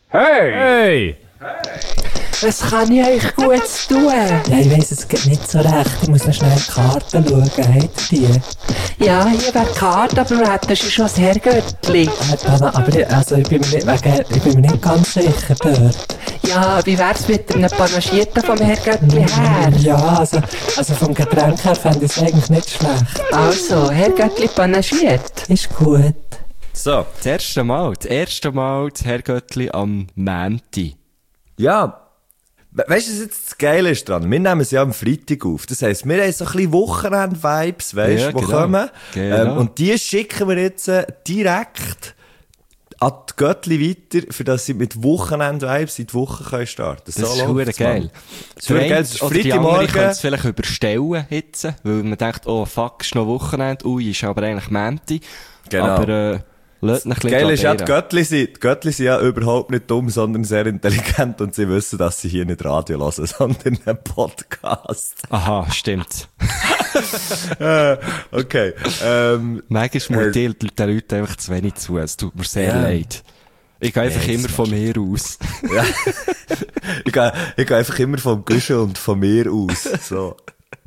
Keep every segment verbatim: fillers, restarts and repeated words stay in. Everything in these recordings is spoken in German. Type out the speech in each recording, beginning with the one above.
Hey! Hey! Was kann ich euch Gutes tun? Ja, ich weiss es geht nicht so recht. Ich muss noch schnell die Karten schauen. Habt ihr die? Ja, hier wäre die Karte, aber du hättest schon das Herrgöttli. Äh, Dana, aber ich, also ich, bin mir nicht, wegen, ich bin mir nicht ganz sicher dort. Ja, wie wär's mit einem Panagierten vom Herrgöttli her? Ja, also, also vom Getränk her fände ich es eigentlich nicht schlecht. Also, Herrgöttli panagiert. Ist gut. So, das erste Mal, das erste Mal das Herrgöttli am Mänti. Ja, we weißt du, was jetzt das Geile ist dran? Wir nehmen es ja am Freitag auf. Das heisst, wir haben so ein bisschen Wochenend-Vibes, weißt du, Ja, die genau. kommen. Genau. Ähm, und die schicken wir jetzt äh, direkt an die Göttli weiter, für dass sie mit Wochenend-Vibes in die Woche können starten können. Das ist verdammt geil. Das ist verdammt geil. Es ist Oder die andere Freitagmorgen. können es vielleicht überstellen jetzt, weil man denkt, oh fuck, ist noch Wochenende, ui, ist aber eigentlich Mänti. Genau. Aber, äh, lasst ein bisschen Geil ist ja, die probieren. Göttli sind, die Göttli sind ja überhaupt nicht dumm, sondern sehr intelligent und sie wissen, dass sie hier nicht Radio hören, sondern einen Podcast. Aha, stimmt. äh, okay. Ähm, Manchmal Äh, äh, den Leuten einfach zu wenig zu. Es tut mir sehr Ja. leid. Ich gehe einfach Nee, immer das von mir aus. ja. ich gehe, ich gehe einfach immer vom Guschen und von mir aus. So.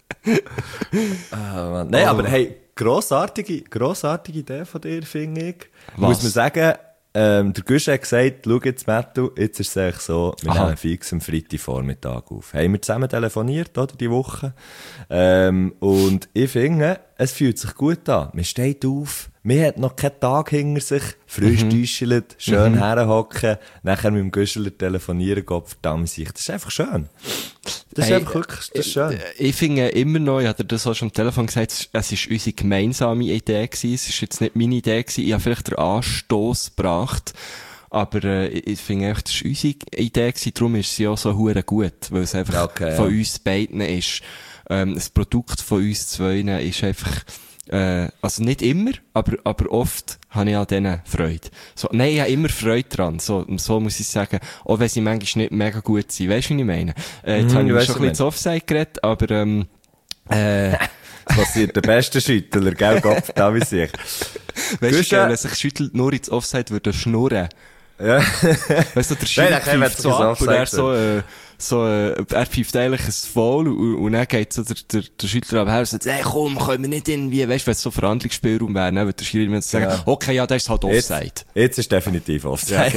Ah, Mann. Nein, Oh. aber hey, grossartige, grossartige Idee von dir, finde ich. Was? Muss man sagen, ähm, der Guschen hat gesagt, schau jetzt, Mattu, jetzt ist es eigentlich so, wir Aha. nehmen fix am Freitagvormittag auf. Haben wir zusammen telefoniert, oder, die Woche. Ähm, und ich finde, es fühlt sich gut an. Man steht auf, man hat noch keinen Tag hinter sich, frisch Mhm. düschelt, schön herhocken, nachher mit dem Güscheler telefonieren, Gott verdammt sich. Das ist einfach schön. Das ist Hey, einfach wirklich, das ist schön. Äh, Ich finde immer noch, ich hatte das auch schon am Telefon gesagt, es es ist unsere gemeinsame Idee gewesen. Es ist jetzt nicht meine Idee gewesen. Ich habe vielleicht den Anstoss gebracht. Aber, äh, ich finde echt, das ist unsere Idee gewesen. Darum ist sie auch so hure gut. Weil es einfach Okay, von ja. uns beiden ist. Ähm, das Produkt von uns zwei ist einfach, äh, also nicht immer, aber, aber oft habe ich an denen Freude. So, nein, ich habe immer Freude dran. So, so muss ich sagen. Auch wenn sie manchmal nicht mega gut sind. Weißt du, was ich meine? Äh, jetzt Mhm, habe ich ich weiss, schon was ein bisschen zu Offside geredet, aber, ähm, äh, Das passiert der beste Schüttler, gell, Gott verdammt sich. weißt du, Guschen- gell, wenn sich schüttelt nur ins Offside würde schnurren. Ja. Weißt du, der Nein, Schüler dann können wir pfeift jetzt so ins ab und er Offside so, äh, so, äh, er pfeift eigentlich ein Foul und, und dann geht so der, der, der Schüttler abher und sagt, ey, komm, können wir nicht irgendwie, weißt du, wenn es so Verhandlungsspielraum wäre, ne, würde der Schüler immer sagen, Ja. okay, ja, das ist halt Jetzt, Offside. jetzt ist definitiv Offside. Ja,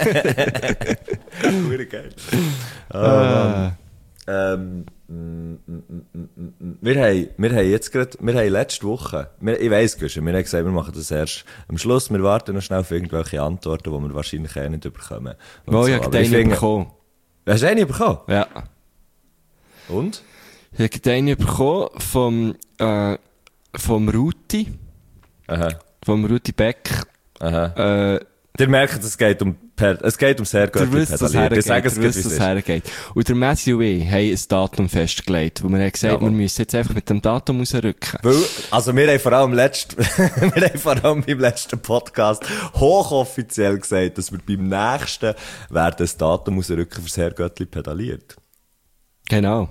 genau. Hure geil. Oh, Mann. Ähm, mm, mm, mm, mm, mm. wir haben, wir haben jetzt gerade, wir haben letzte Woche, wir, ich weiss, Guschen, wir haben gesagt, wir machen das erst am Schluss, wir warten noch schnell auf irgendwelche Antworten, die wir wahrscheinlich eh nicht bekommen. Und Oh, so. ich Aber habe den finde- bekommen. Hast du einen bekommen? Ja. Und? Ich habe den bekommen vom, äh, vom Ruti, Aha, vom Ruti Beck, aha. äh, Ihr merkt, es geht um, per, es geht um sehr Der gute wisst, was Pedalieren. Ich sage hergeht, es der gut, wisst, wie es was ist. hergeht. Und der Matthew und ich haben ein Datum festgelegt, wo wir haben gesagt, Jawohl. wir müssen jetzt einfach mit dem Datum rausrücken. Weil, also wir haben vor allem letzt, wir haben vor allem beim letzten Podcast hochoffiziell gesagt, dass wir beim nächsten werden das Datum rausrücken fürs Herrgöttli pedaliert. Genau.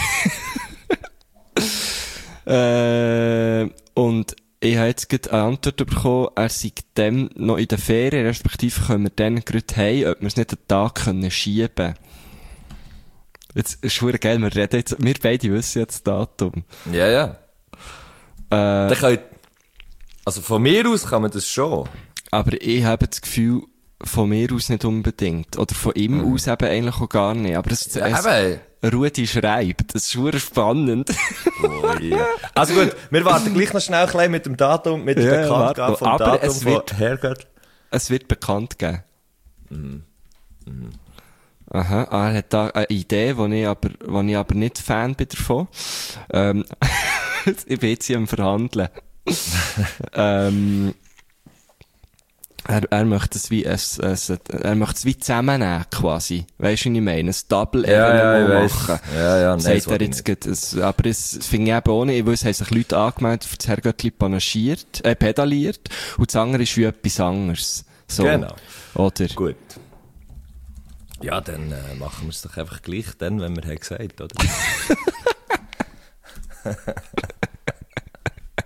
äh, und ich habe jetzt gerade eine Antwort bekommen, er sei dem noch in der Ferien, respektive können wir dann gerade heim, ob wir es nicht einen Tag können schieben. Jetzt ist es geil, wir reden jetzt, wir beide wissen jetzt das Datum. Ja, ja. Äh, Dann könnt, also von mir aus kann man das schon. aber ich habe das Gefühl, von mir aus nicht unbedingt. Oder von ihm aus eben eigentlich auch gar nicht. Aber es, Ja, es, eben. Rudi schreibt, das ist super spannend. Oh, yeah. Also gut, wir warten gleich noch schnell ein bisschen mit dem Datum, mit Ja, der Bekanntgabe warte. vom Aber Datum es von wird- Herrgöttli. Es wird bekannt geben. Mhm. Mhm. Aha, ah, er hat da eine Idee, wo ich aber, wo ich aber nicht Fan bin davon. Ähm, ich bin jetzt hier am Verhandeln. ähm, er, er möchte es wie, es, es, er möchte es wie zusammennehmen, quasi. Weisst du, was ich meine? Ein Double Ja, ja, ich Evenement weiss. machen. Ja, ja, nein, das Sagt er will ich jetzt gerade, es, aber das finde ich eben auch nicht. Ich weiß, haben sich Leute angemeldet, für das Herrgöttli panaschiert, äh, pedaliert. Und das andere ist wie etwas anderes. So. Genau. Oder? Gut. Ja, dann äh, machen wir es doch einfach gleich dann, wenn wir haben gesagt, oder?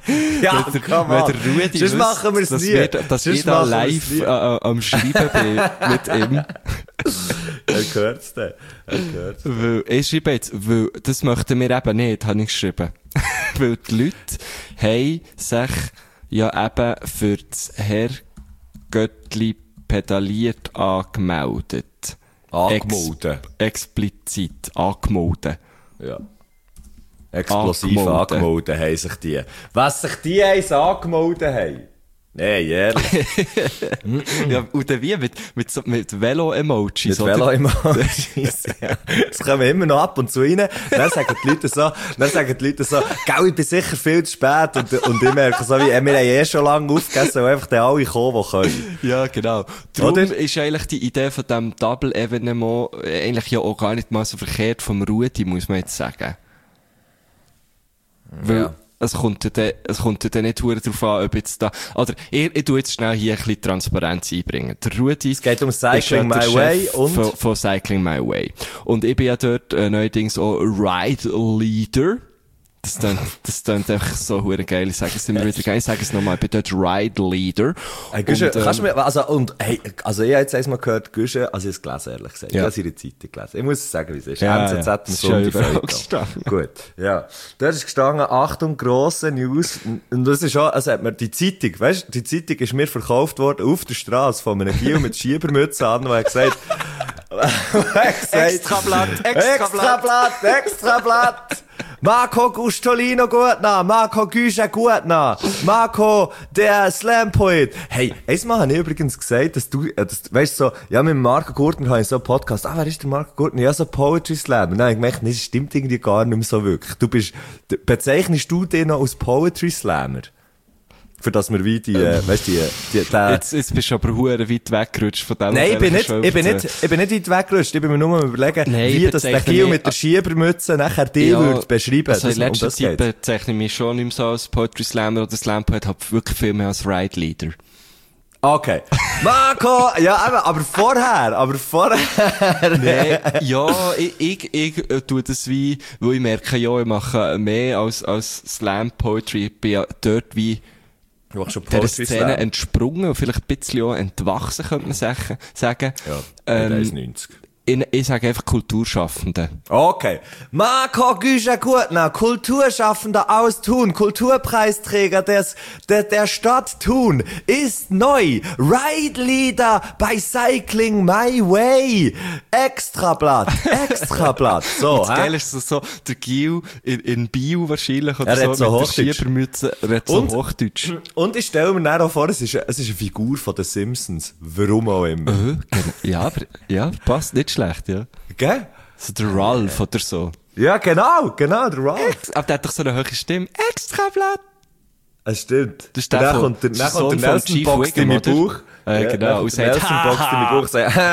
Ja, wenn der, komm wenn an. der Rudi Sonst wüsste, machen wir's dass nie. wir, dass Sonst ich da machen wir's live nie. äh, am Schreiben bin mit ihm. Er hört's dann. Er hört's. Weil, ich schreibe jetzt, weil, das möchten wir eben nicht, habe ich geschrieben. Weil die Leute haben sich ja eben für das Herrgöttli pedaliert angemeldet. Angemeldet. Ex explizit angemeldet. Ja. Explosiv Angemeldet. angemeldet haben sich die. Was sich die eins angemeldet haben? Nein, ehrlich. Ja, und dann wie? Mit, mit, so, mit Velo-Emojis, Mit oder? Velo-Emojis. Ja. Das kommen immer noch ab und zu rein. Dann sagen die Leute so, dann sagen die Leute so, gell, ich bin sicher viel zu spät. Und, und ich merke so, wie, äh, wir haben eh schon lange aufgegessen, und einfach dann alle kommen, die können. Ja, genau. Darum Oder? ist eigentlich die Idee von diesem Double-Evenement eigentlich ja auch gar nicht mal so verkehrt vom Rudi, muss man jetzt sagen. Weil, Ja. es kommt ja dann, es kommt ja dann nicht verdammt darauf an, ob jetzt da, oder, ich, ich tu jetzt schnell hier ein bisschen Transparenz einbringen. Der Rudi. Es geht um ist ja Cycling der My Chef Way und... Von, von Cycling My Way. Und ich bin ja dort, äh, neuerdings auch Ride Leader. Das klingt, das klingt einfach so hure geil. Ich sage es immer wieder geil. Ich sage es nochmal. Ich bin dort Ride Leader. Hey, Güsche, Und, ähm, kannst du mir, also, und, hey, also, ich habe jetzt einmal gehört, Güsche, also, ich habe es gelesen, ehrlich gesagt. Ja. Ich habe seine Zeitung gelesen. Ich muss es sagen, wie es ist. Ja, N Z Z ja. am Das ist ja überall Sonntag. gestanden. Gut, ja. Dort ist gestanden, Achtung, grosse News. Und das ist auch, also, hat mir die Zeitung, weißt du, die Zeitung ist mir verkauft worden auf der Straße von einem Gil mit Schiebermütze an, der hat gesagt, Extrablatt, Extrablatt, Extrablatt. Marco Gustolino Gutner, Marco Güsche Gutner, Marco der Slam-Poet. Hey, einmal habe ich übrigens gesagt, dass du, äh, dass, weißt du, so, ja, mit Marco Gurtner habe ich so einen Podcast, ah, wer ist der Marco Gurtner? Ja, so Poetry Slam. Und dann habe ich gemerkt, nee, das stimmt irgendwie gar nicht mehr so wirklich. Du bist, d- bezeichnest du dich noch als Poetry Slammer? Für das wir wie die, äh, weißt du, die, die, die, Jetzt, jetzt bist du aber hure weit weggerutscht von dem. Nein, ich was bin eigentlich nicht, schon ich bin erzählt. nicht, ich bin nicht weit weggerutscht. Ich bin mir nur am überlegen, Nein, wie ich das der bezeichne Gil mich- mit der Schiebermütze nachher die würde beschreiben. Also in Das- um letzter das Zeit geht's. bezeichne ich mich schon nicht mehr so als Poetry Slammer oder Slam Poet, habe wirklich viel mehr als Ride Leader. Okay. Marco! Ja, eben, aber vorher, aber vorher. Nein, ja, ich, ich, ich äh, tue das wie, weil ich merke, ja, ich mache mehr als, als Slam Poetry. Ich bin ja dort wie Du machst schon der Poetry Szene Slam. entsprungen und vielleicht ein bisschen auch entwachsen, könnte man sagen. sagen. Ja, ähm, eins neunzig. ich, ich sage einfach Kulturschaffende. Okay. Marco Güscher Gurtner, Kulturschaffender aus Thun, Kulturpreisträger des, der, der Stadt Thun, ist neu. Ride Leader bei Cycling My Way. Extrablatt, Extrablatt. So, Das hä? Geile ist so, so der Gil in, in Bio wahrscheinlich oder Er so, hat so mit Hochdeutsch. der Schiebermütze, er hat so Und- Hochdeutsch. Und ich stelle mir dann auch vor, es ist, eine- es ist eine Figur von den Simpsons. Warum auch immer. Äh, genau. Ja, aber, ja, passt nicht schlecht, ja. Gell? So der Ralph oder so. Ja, genau, genau, der Ralph. Aber der hat doch so eine hohe Stimme. Extrablatt! Es stimmt. Das ist der Und dann von- kommt der, das dann ist kommt Sohn der von Nelson Chief boxt in Wiggum, meinen oder? Bauch. Äh, Ja, genau, dann und kommt der sagt, Nelson boxt in meinen Bauch und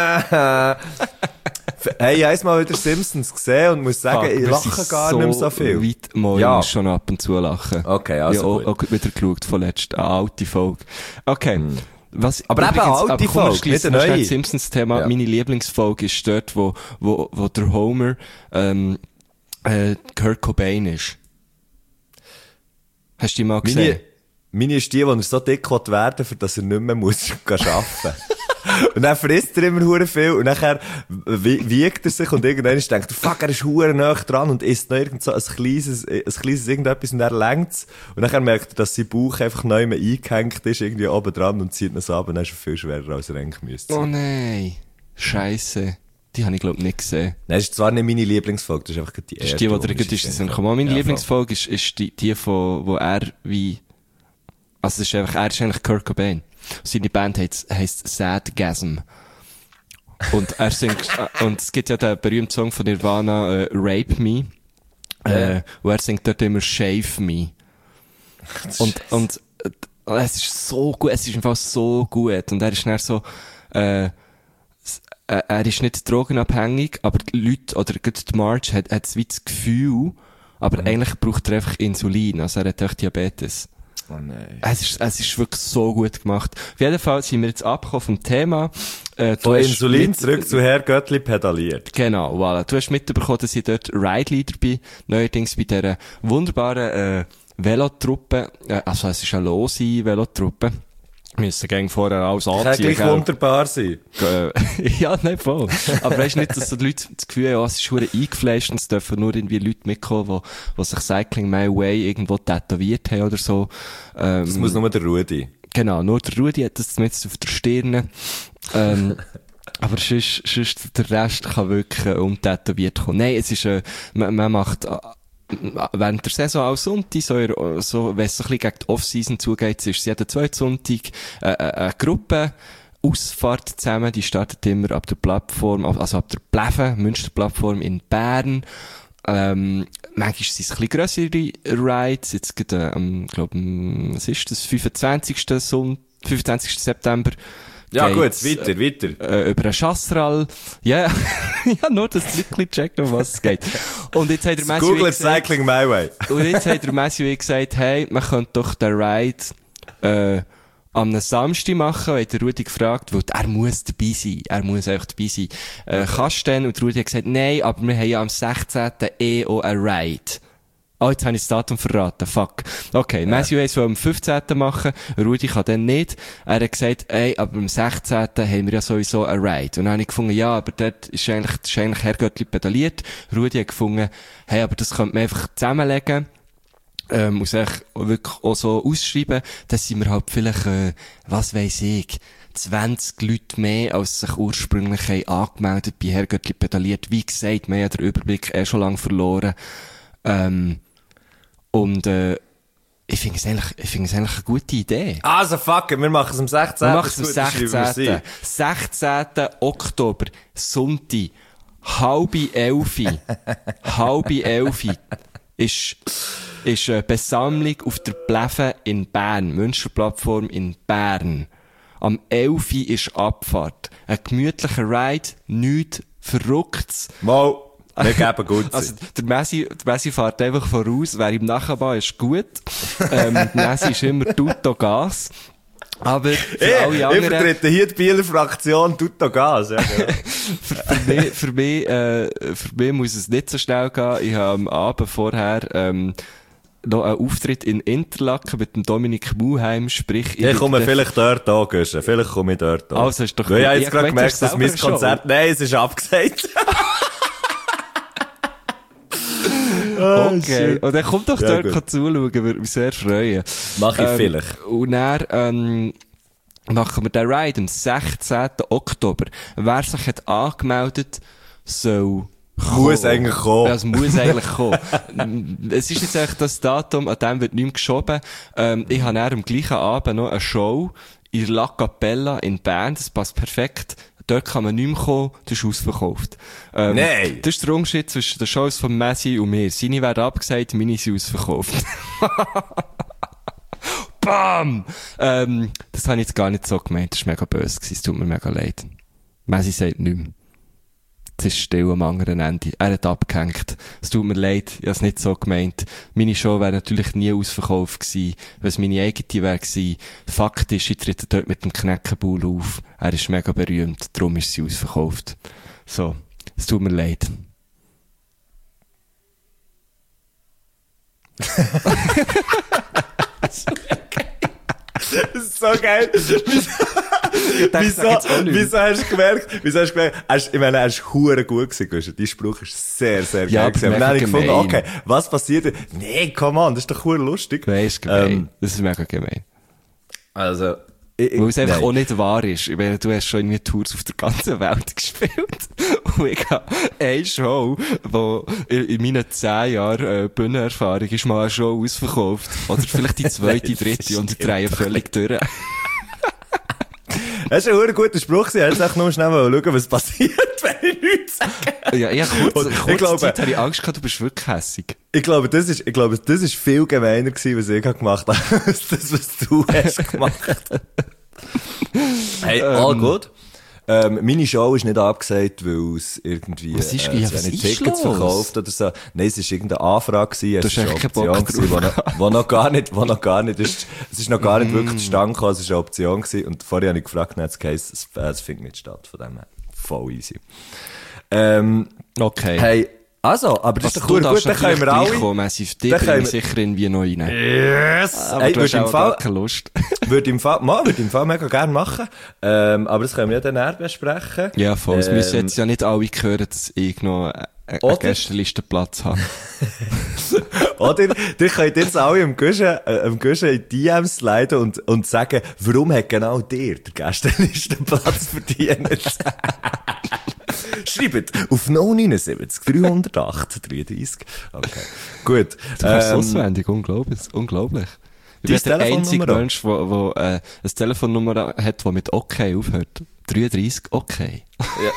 sagt, hey, ich habe mal wieder Simpsons gesehen und muss sagen, Fuck, ich wir lache sind gar nicht mehr so viel. Weit mal Ja. ja. schon ab und zu lachen. Okay, also ja, auch, gut. auch wieder geschaut von letzt, eine alte Folge. Okay. Was, Aber eben eine alte aber komm, wir Folge, schliessen nicht noch eine schnell neue. das Simpsons-Thema. Ja. Meine Lieblingsfolge ist dort, wo, wo, wo der Homer, ähm, äh, Kurt Cobain ist. Hast du die mal gesehen? Meine, meine ist die, wo er so dick will werden, für dass er nicht mehr muss arbeiten. Und dann frisst er immer hure viel und nachher wie- wiegt er sich und irgendwann denkt er, fuck, er ist hure nah dran und isst noch irgend so ein kleines, ein kleines irgendetwas und er längt's. Und nachher merkt er, dass sein Bauch einfach neu mehr eingehängt ist, irgendwie oben dran und zieht ihn so ab und dann ist er viel schwerer, als er eigentlich müsste. Oh nein. Scheisse. Die habe ich glaub nicht gesehen. Nein, das ist zwar nicht meine Lieblingsfolge, das ist einfach die Das erste. ist die, die wo dir mir gerade ist. in den Das Sinn sind kommt. Meine Ja, Lieblingsfolge ist, ist die, die von, wo er wie, also es ist einfach, er ist eigentlich Kurt Cobain. Seine Band heisst, heisst Sadgasm. Und er singt, äh, und es gibt ja den berühmten Song von Nirvana, äh, Rape Me, äh, wo er singt dort immer Shave Me. Und, und, äh, es ist so gut, es ist einfach so gut. Und er ist dann so, äh, s- äh, er ist nicht drogenabhängig, aber die Leute, oder gerade die Marge hat, hat wie das Gefühl, aber Mhm. eigentlich braucht er einfach Insulin, also er hat auch Diabetes. Oh nein. Es ist, es ist wirklich so gut gemacht. Auf jeden Fall sind wir jetzt abgekommen vom Thema. Äh, du Von hast Insulin mit- zurück zu Herr Göttli pedaliert. Genau, voilà. Du hast mitbekommen, dass ich dort Ride Leader bin. Neuerdings bei dieser wunderbaren, äh, Velotruppe, äh, also es ist eine lose Velotruppe, müssen gegen vorher alles anziehen. Kann gleich wunderbar sein. Ja, nein, voll. Aber weisst nicht, dass so die Leute das Gefühl haben, oh, es ist verdammt eingeflasht und es dürfen nur irgendwie Leute mitkommen, die, die sich Cycling My Way irgendwo tätowiert haben oder so. Ähm, das muss nur der Rudi. Genau, nur der Rudi hat das zumindest auf der Stirn. Ähm, aber sonst, sonst der Rest kann wirklich äh, untätowiert kommen. Nein, es ist, äh, man, man macht, äh, während der Saison auch Sonntag, so, so, wenn es so ein bisschen gegen die Off-Season zugeht, ist es jeden zweiten Sonntag äh, äh, eine Gruppe, Ausfahrt zusammen, die startet immer ab der Plattform, also ab der Pleven, Münsterplattform in Bern. Ähm, manchmal sind es ein bisschen grössere Rides, jetzt geht, äh, am, glaub, was ist das, fünfundzwanzigsten Sonntag, fünfundzwanzigsten September. Ja gut, weiter, weiter. Äh, über einen Chasseral. Ja, ja, nur, dass die Leute checken, um was es geht. Und jetzt hat der Messi Google Cycling My Way. Und jetzt hat der Messi gesagt, hey, man könnte doch den Ride, äh, am Samstag machen, weil der Rudi gefragt, weil er muss dabei sein. Er muss einfach dabei sein. Äh, kannst du denn? Und der Rudi hat gesagt, nein, aber wir haben ja am sechzehnten eh auch einen Ride. Oh, jetzt habe ich das Datum verraten. Fuck. Okay, ja. Messi will am fünfzehnten machen. Rudi kann dann nicht. Er hat gesagt, ey, aber am sechzehnten haben wir ja sowieso einen Ride. Und dann habe ich gefunden, ja, aber dort ist eigentlich, ist eigentlich Herrgöttli pedaliert. Rudi hat gefunden, hey, aber das könnte man einfach zusammenlegen. Ähm, muss ich wirklich auch so ausschreiben, dass sind wir halt vielleicht, äh, was weiss ich, zwanzig Leute mehr, als sich ursprünglich haben angemeldet bei Herrgöttli pedaliert. Wie gesagt, wir haben den Überblick eh schon lange verloren. Ähm, und, äh, ich finde es eigentlich, ich finde es eigentlich eine gute Idee. Also fuck it, wir machen es am sechzehnten Wir machen es am sechzehnten sechzehnten Oktober, Sonntag, halbe Elfi, halbe Elfi, ist, ist eine Besammlung auf der Pleven in Bern, Münsterplattform in Bern. Am Elfi ist Abfahrt. Ein gemütlicher Ride, nichts Verrücktes. Mal, wir geben gut. Also, der Messi, der Messi fährt einfach voraus, wer ihm nachher ist gut. ähm, der Messi ist immer tutto Gas. Aber für hey, alle anderen... Ich vertrete hier die Bieler Fraktion tutto Gas. Ja, genau. für, für, mich, für, mich, äh, für mich muss es nicht so schnell gehen. Ich habe am Abend vorher ähm, noch einen Auftritt in Interlaken mit dem Dominik Muheim, sprich... Ich, ich komme vielleicht dort an, Güsche. Vielleicht komme ich dort an. Also, ist doch gut. Ich habe jetzt gerade gemerkt, dass mein Konzert... Show. Nein, es ist abgesagt. Okay, und dann kommt doch ja, dort zuschauen, würde mich sehr freuen. Mach ich ähm, vielleicht. Und dann ähm, machen wir den Ride am sechzehnten Oktober. Wer sich hat angemeldet, soll muss kommen. eigentlich kommen. Ja, es muss eigentlich kommen. Es ist jetzt eigentlich das Datum, an dem wird nicht mehr geschoben. Ähm, ich habe dann am gleichen Abend noch eine Show in La Capella in Bern, das passt perfekt. Dort kann man nicht mehr kommen, das ist ausverkauft. Ähm, Nein! Das ist der Unterschied zwischen den Shows von Messi und mir. Seine werden abgesagt, meine sind ausverkauft. Bam! Ähm, das habe ich jetzt gar nicht so gemeint, das war mega böse gewesen, es tut mir mega leid. Messi sagt nicht mehr. Es ist still am anderen Ende. Er hat abgehängt. Es tut mir leid, ich habe es nicht so gemeint. Meine Show wäre natürlich nie ausverkauft gewesen, weil es meine eigene wäre gewesen. Fakt ist, ich trete dort mit dem Knäckebull auf. Er ist mega berühmt, darum ist sie ausverkauft. So, es tut mir leid. Das ist so geil. Wieso, wieso hast du gemerkt, wieso hast du gemerkt, hast, ich meine, er ist hure gut gewesen, dein Spruch ist sehr, sehr ja, geil gewesen. Und dann habe ich gefunden, okay, was passiert? Nee, come on, das ist doch hure lustig. Nein, ist gemein. Ähm, das ist mega gemein. Also, ich, ich, weil es einfach nein. auch nicht wahr ist. Ich meine, du hast schon irgendwie Tours auf der ganzen Welt gespielt. Und ich habe eine Show, wo in meinen zehn Jahren äh, Bühnenerfahrung ist mal eine Show ausverkauft. Oder vielleicht die zweite, dritte und die drei völlig durch. Das ist ein guter Spruch. Ich hätte nur schnell mal schauen, was passiert, wenn ich nichts sage. Ja, ja, kurz, kurz ich glaube, Zeit habe ich Angst gehabt, du bist wirklich hässig. Ich glaube, das ist, ich glaube, das ist viel gemeiner gewesen, was ich gemacht habe, als das, was du hast gemacht. Hey, ähm, all gut. Ähm, meine Show ist nicht abgesagt, weil es irgendwie, was ist, äh, ja, es was nicht ist Tickets los? verkauft oder so. Nein, es ist irgendeine Anfrage gewesen. Du es ist eine hast echt Option Bock gewesen, wo noch, wo noch gar nicht, wo noch gar nicht ist, es ist noch gar nicht wirklich zustande gekommen, es ist eine Option gewesen. Und vorher habe ich gefragt, dann hat es geheißen, es, äh, es findet nicht statt, von dem her. Voll easy. Ähm, okay. Hey, Also, aber das also, ist doch gut, gut, dann können wir alle... Kommen, die bringen wir sicher irgendwie noch rein. Yes! Aber Ey, du hast auch Fall, keine Lust. würde im Fall, mal, würde im Fall mega gerne machen. Ähm, aber das können wir ja dann eher besprechen. Ja, voll. Es ähm, müssen jetzt ja nicht alle hören, dass ich noch einen Gästelistenplatz habe. Oder, ihr könnt jetzt alle am Guschen, äh, am Guschen in die D Ms sliden und, und sagen, warum hat genau dir der Gästelistenplatz verdient? Schreibt auf null neun sieben drei null acht dreiunddreißig. Okay. Gut. Du kannst ähm, auswendig, unglaublich. unglaublich. Ich Dein bin der einzige Telefonnummer Mensch, der, der, äh, eine Telefonnummer hat, die mit okay aufhört. dreiunddreißig okay. Ja.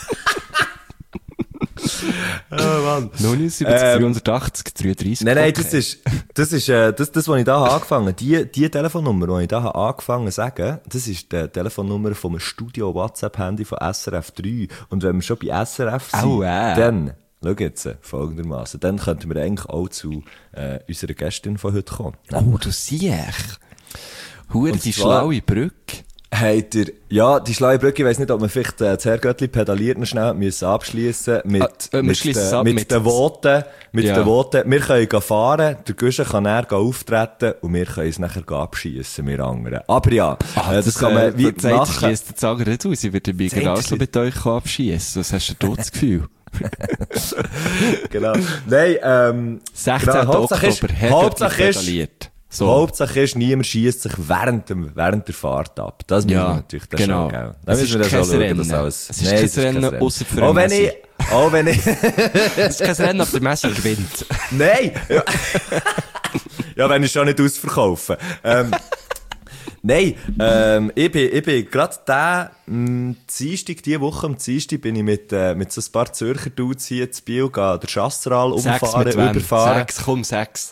Oh Mann. neunundsiebzig, Ähm, dreihundertachtzig, dreiunddreißig Nein, nein, okay. das ist, das ist, äh, das, das, was ich da habe angefangen, die, die Telefonnummer, die ich da habe angefangen zu sagen, das ist die Telefonnummer vom Studio WhatsApp-Handy von S R F drei. Und wenn wir schon bei S R F sind, oh, äh. dann, schau jetzt, folgendermaßen, dann könnten wir eigentlich auch zu, äh, unserer Gästin von heute kommen. Oh, du siehst. Hure, Und die zwar- schlaue Brücke. Habt ihr, ja, die schlaue Brücke, ich weiss nicht, ob man vielleicht, äh, das Herrgöttli pedaliert noch schnell müssen abschliessen mit, Ah, äh, wir mit, schliessen es den- ab mit, mit- den Voten, mit Ja. den Voten. Wir können gehen fahren, der Guschen kann näher auftreten und wir können es nachher abschiessen, wir anderen. Aber ja, Ah, äh, das, kann man wie Zeit machen. schließt jetzt sagen nicht aus. Ich würde mich Zeit genauso schließt- mit euch abschießen. Was hast du das Gefühl? Genau. Nein, ähm, sechzehnten genau, Hauptsache ist- Oktober, Herrgöttli Hauptsache ist- pedaliert. So. Hauptsache ist, niemand schiesst sich während, dem, während der Fahrt ab. Das müssen Ja, wir natürlich dann genau. schon, gell? Da Es müssen wir ist dann schon kein schauen, dass Rennen. alles... Es ist kein Rennen, ausser für Auch den wenn ich, Messi. auch wenn ich... Es ist kein Rennen, aber der Messi gewinnt. Nein! Ja, ja, wenn ich schon nicht ausverkaufen. Ähm, nein, ähm, ich bin, ich bin gerade der, mh, Dienstag, diese Woche am Dienstag bin ich mit, äh, mit so ein paar Zürcher Dudes hier zu Biel, gehe der Chasseral Sechs umfahren, mit wem? überfahren. Sechs, komm, sechs.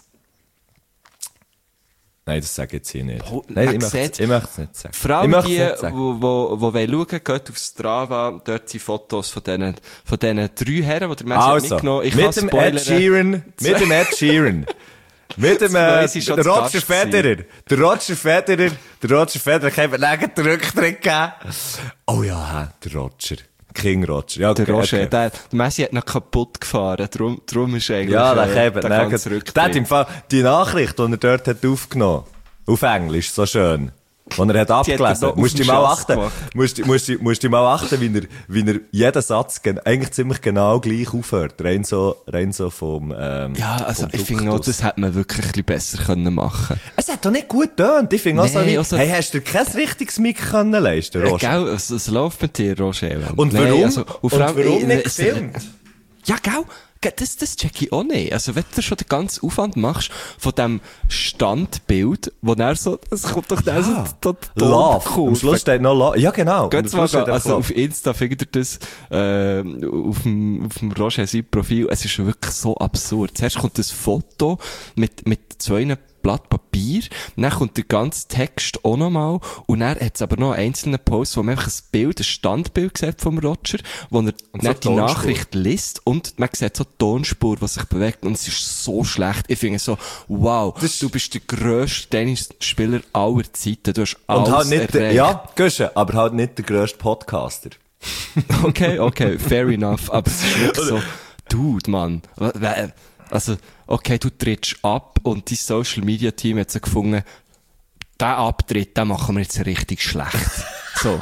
Nein, das sage ich jetzt hier nicht. Oh, Nein, man ich möchte, sieht- ich möchte es nicht sagen. Vor ich allem möchte die, es nicht sagen. wo, wo, wo wollen schauen, geht auf Strava, dort sind Fotos von diesen, von diesen drei Herren, die der Messi hat Also, mitgenommen. Ich mit kann dem spoilern. Ed Sheeran, mit dem Ed Sheeran. Mit dem, Zwei äh, sind schon der zu Roger Gast Federer. Der Roger Federer, der Roger Federer, ich habe neben den Rücktritt gegeben. Oh ja, der Roger. King Roger. Ja, Der okay, Roger, okay. der, der Messi hat noch kaputt gefahren, darum, darum ist eigentlich, Ja, der äh, eben, der neben, ganze der hat Rücktritt. im Fall die Nachricht, die er dort hat aufgenommen, auf Englisch, so schön. Die er hat Die hat er abgelesen. noch Musst auf du dem mal Schass achten. gemacht. Musst, du- musst, du- musst du mal achten, wie er, wie er jeden Satz gen, eigentlich ziemlich genau gleich aufhört. Rein so, rein so vom, ähm, Ja, also vom ich finde auch, Duktus. das hätte man wirklich ein bisschen besser können machen. Es hat doch nicht gut getönt. Ich finde auch so, Nee, wie, also- hey, hast du dir kein richtiges Mic können leisten, Äh, Roger? gell, es, es läuft mit dir, Roger. Und Nein, warum? also, und Und vor allem, warum äh, nicht es- gefilmt? Ja, gell? Gell, Das, das check ich auch nicht. Also, wenn du schon den ganzen Aufwand machst von dem Standbild, wo er so, es kommt doch dann so, so die Love. Tonkurve. Am Schluss steht noch Love. Ja, genau. Geht Am mal, Schluss steht also einfach auf Insta findet ihr das, äh, auf dem, auf dem Roger sein Profil. Es ist wirklich so absurd. Zuerst kommt das Foto mit, mit zwei Blatt Papier, dann kommt der ganze Text auch nochmal, und dann hat es aber noch einen einzelnen Post, wo man einfach ein Bild, ein Standbild sieht vom Roger, wo er Und dann so die Tonspur. Nachricht liest, und man sieht so die Tonspur, die sich bewegt, und es ist so schlecht. Ich finde so, wow, Das- du bist der grösste Tennisspieler aller Zeiten, du hast alles Und halt nicht, der, erreicht. ja, Guschen, aber halt nicht der grösste Podcaster. Okay, okay, fair enough. Aber es ist wirklich so, Dude, Mann. wa- wa- Also, okay, du trittst ab und dein Social Media Team hat so gefunden, den Abtritt, den machen wir jetzt richtig schlecht. So.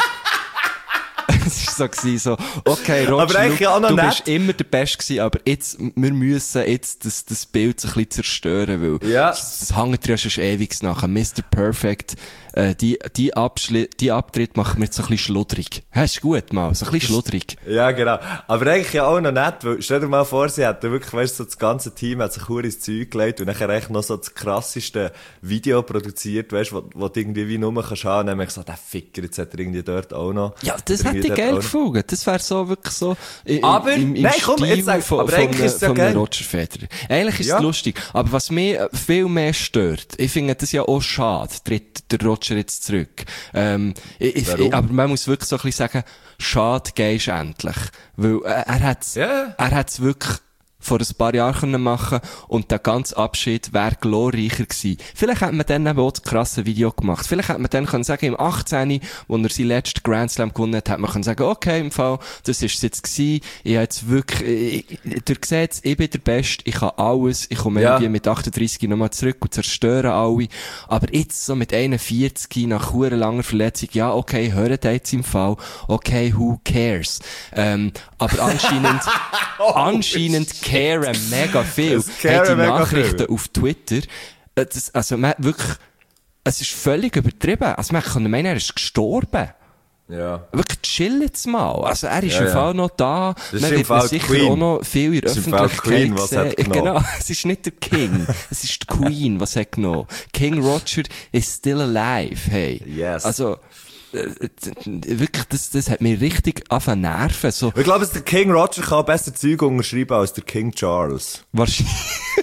Es war so, gewesen, so, okay, Roger, Aber eigentlich schau, auch noch du nett. bist immer der Beste gewesen, aber jetzt, wir müssen jetzt das, das Bild so ein bisschen zerstören, weil Ja. das, das hängt dir ja schon ewig nachher. Mister Perfect, äh, die, die, Abschli die Abtritt machen wir jetzt so ein bisschen schludrig. Ja, ist gut, mal, so ein bisschen schludrig. Ja, genau. Aber eigentlich ja auch noch nett, weil, stell dir mal vor, sie hätten wirklich, weißt du, so das ganze Team hat sich verdammt ins Zeug gelegt und nachher eigentlich noch so das krasseste Video produziert, weißt du, wo, wo du irgendwie wie nur kannst haben, nämlich so, der Ficker, jetzt hat er irgendwie dort auch noch. Ja, das irgendwie hätte ich dort geil auch noch- gefunden. Das wäre so wirklich so im, Aber- im, im nein, komm, Stil jetzt sag- von, aber von, eigentlich einem- ist es ja von einem geil. Roger Federer. Eigentlich ist Ja. es lustig. Aber was mich äh, viel mehr stört, ich finde das ja auch schade, tritt der Roger jetzt zurück. Ähm, ich, ich, Warum? ich, aber man muss wirklich so ein bisschen sagen, schade, gehst endlich. Weil äh, er hat's, Ja. er hat's wirklich vor ein paar Jahren können machen und der ganze Abschied wäre glorreicher gewesen. Vielleicht hätte man dann eben auch das krasse Video gemacht. Vielleicht hätte man dann können sagen, im achtzehn, wo er seinen letzten Grand Slam gewonnen hat, hätte man können sagen, okay, im Fall, das ist es jetzt gewesen. Ich habe jetzt wirklich, ich, ihr seht, ich bin der Beste, ich kann alles, ich komme Ja. irgendwie mit achtunddreissig nochmal zurück und zerstöre alle. Aber jetzt so mit einundvierzig nach huere langer Verletzung, ja, okay, hören jetzt im Fall, okay, who cares? Ähm, aber anscheinend, anscheinend caren mega viel. Es caren Hey, die mega Nachrichten viel. auf Twitter, äh, das, also man, wirklich, es ist völlig übertrieben. Also man kann meinen, er ist gestorben. Ja. Wirklich chill jetzt mal. Also er ist Ja, im ja. Fall noch da. Das ist Man im wird Fall ihn sicher Queen. auch noch viel in der Das ist im Fall Öffentlichkeit Queen, was hat sehen. genommen. Genau, es ist nicht der King. Es ist die Queen, was hat genommen. King Roger is still alive, hey. Yes. Also, äh, wirklich, das, das hat mich richtig angefangen zu nerven. So, Ich glaube, der King Roger kann besser Zeug unterschreiben als der King Charles. wahrscheinlich.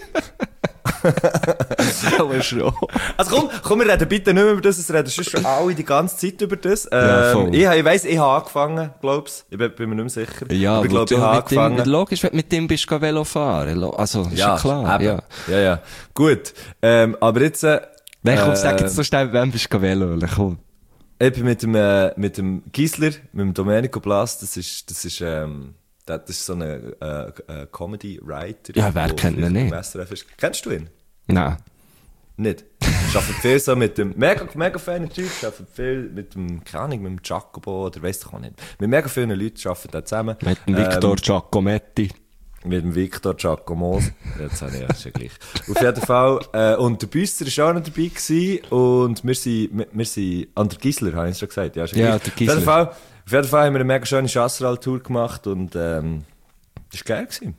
Aber schon. Also komm, komm, wir reden bitte nicht mehr über das, es reden sonst schon alle die ganze Zeit über das. Ähm, Ja, voll. ich, ich weiss, ich habe angefangen, glaub's. Ich bin, bin mir nicht mehr sicher. Ja, aber ich wo glaube, ich du habe mit dem, angefangen. logisch, wenn du mit dem bist, geh Velo fahren. Lo- Also, ist ja, klar. eben. Ja. ja, ja. Gut. Ähm, aber jetzt, äh, Nein, komm, äh, sag jetzt so schnell, wem bist du Velo? Komm. ich bin mit dem, äh, mit dem Gisler, mit dem Domenico Blas, das ist, das ist, ähm, das ist so ein äh, äh, Comedy-Writer. Ja, wer der kennt ihn vielleicht nicht? beim S R F ist. Kennst du ihn? Nein. Nicht. Ich arbeite viel so mit dem, mega, mega feiner Typ, ich arbeite viel mit dem, keine Ahnung, mit dem Giacomo, oder weiss ich auch nicht. Mit mega vielen Leuten arbeiten da zusammen. Mit dem Victor Giacometti. Mit dem Victor Giacomo. Jetzt habe ich, ja, ist ja gleich. Auf jeden Fall, äh, und der Büsser war auch noch dabei gewesen, und wir sind, wir, wir sind, an der Gisler, habe ich schon gesagt. Ja, ist Ja, gleich. der Auf jeden Gisler. Fall, auf jeden Fall haben wir eine mega schöne Chasseral-Tour gemacht, und, ähm, das war geil gewesen.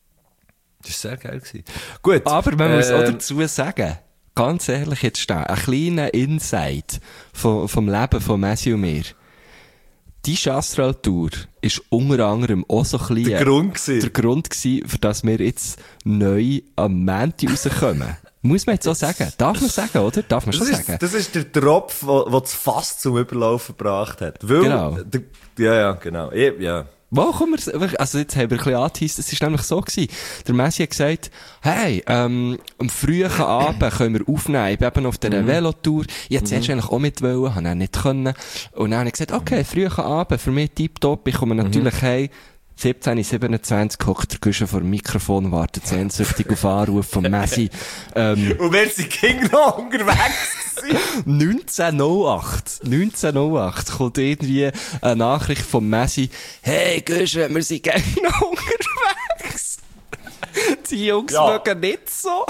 Das war sehr geil gewesen. Gut. Aber man muss auch ähm, dazu sagen, ganz ehrlich jetzt stehen, ein kleiner Insight vom, vom Leben von Messi und mir. Die Chastral-Tour ist unter anderem auch so ein bisschen Der Grund gewesen. der Grund gewesen, für das wir jetzt neu am Montag rauskommen. Muss man jetzt so sagen? Darf man sagen, oder? Darf man Das schon ist, sagen? das ist der Tropf, der das Fass zum Überlaufen gebracht hat. Weil, Genau. Der, ja, ja, genau. Ich, ja. Wo kommen wir, also jetzt haben wir ein bisschen angeteased, es ist nämlich so gewesen. Der Messi hat gesagt, hey, ähm, am frühen Abend können wir aufnehmen, ich bin eben auf dieser Velotour, ich hätte zuerst eigentlich auch mit wollen, habe auch nicht können. Und dann habe ich gesagt, okay, frühen Abend, für mich tipptopp, ich komme natürlich heim, siebzehn siebenundzwanzig hockt der Guschen vor dem Mikrofon und wartet sehnsüchtig auf Anruf von Messi. Ähm, Und wir sind King noch unterwegs gewesen. neunzehn null acht neunzehn null acht kommt irgendwie eine Nachricht von Messi. Hey, Guschen, wir sind gerne noch unterwegs. Die Jungs Ja. mögen nicht so.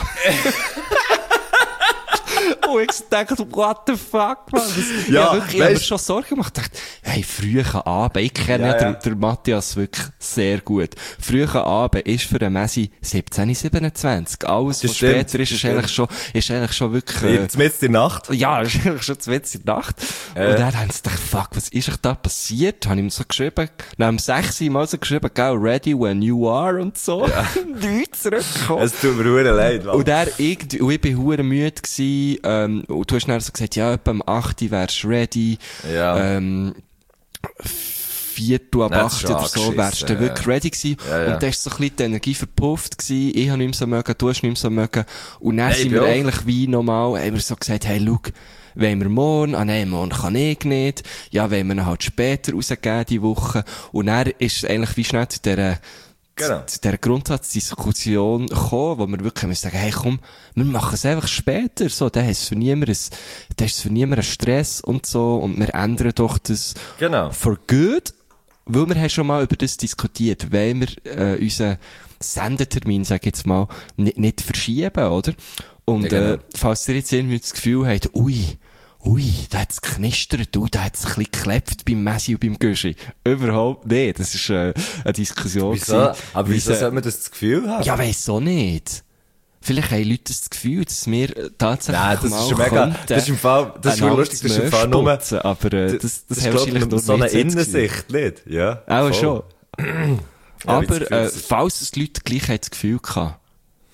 Und ich dachte, what the fuck, man. Das, Ja, ja, wirklich, ich habe mir weisst- schon Sorgen gemacht. Ich dachte, hey, früher Abend, ich kenne Ja, ja, ja. den, den Matthias wirklich sehr gut. Früher Abend ist für den Messi siebzehn siebenundzwanzig. Alles, Das was stimmt, später ist, das ist eigentlich schon, ist eigentlich schon wirklich, äh, Jetzt mitten in der Nacht. ja, das ist eigentlich schon zwanzig in der Nacht. Äh. Und dann haben sie gedacht, fuck, was ist euch da passiert? Habe ich ihm so geschrieben, nach dem sechs Mal so geschrieben, gell, ready when you are und so. Ja. Nichts zurückgekommen. Es tut mir verdammt leid, Mann. Und er irgendwie, und ich bin hure müde gewesen, ähm, und du hast dann so gesagt, ja, etwa am acht wärst du ready, Ja. ähm, Viertel ab Ja, das ist acht schon oder so, angeschissen, wärst du ja. wirklich ready gewesen. Ja, ja. Und dann ist so ein bisschen die Energie verpufft gewesen, ich habe nicht mehr so mögen, du hast nicht mehr so mögen. Und dann Hey, sind ich wir bin auch. eigentlich wie normal, haben wir so gesagt, hey, schau, wollen wir morgen? Ah nein, morgen kann ich nicht. Ja, wollen wir ihn halt später rausgeben, die Woche. Und dann ist es eigentlich wie schnell zu dieser, Genau. zu dieser Grundsatzdiskussion gekommen, wo wir wirklich müssen sagen, hey komm, wir machen es einfach später, so, dann ist es für niemanden, dann ist es für niemanden Stress und so, und wir ändern doch das Genau. for good, weil wir haben schon mal über das diskutiert, wollen wir äh, unseren Sendetermin, sag ich jetzt mal, nicht, nicht verschieben, oder? Und Ja, genau. äh, falls ihr jetzt irgendwie das Gefühl habt, ui, ui, da hat's knistert, ui, da hat's ein bisschen geklebt beim Messi und beim Güschi. Überhaupt nicht. Das ist äh, eine Diskussion. Wieso? gewesen. Aber wieso Wie sollte man das Gefühl haben? Ja, weiss auch nicht. Vielleicht haben Leute das Gefühl, dass wir äh, tatsächlich Nein, das mal ist mega, könnten, das ist im Fall, das ist einander lustig, das ist im das Fall Maul nur, putzen, aber äh, das, das, das haben ist, wahrscheinlich glaub nur ich, so eine wir jetzt gewesen. Innensicht, nicht? Ja. Auch voll. schon. Ja, wie das Aber Gefühl, äh, das- falls es die Leute gleich haben das Gefühl gehabt,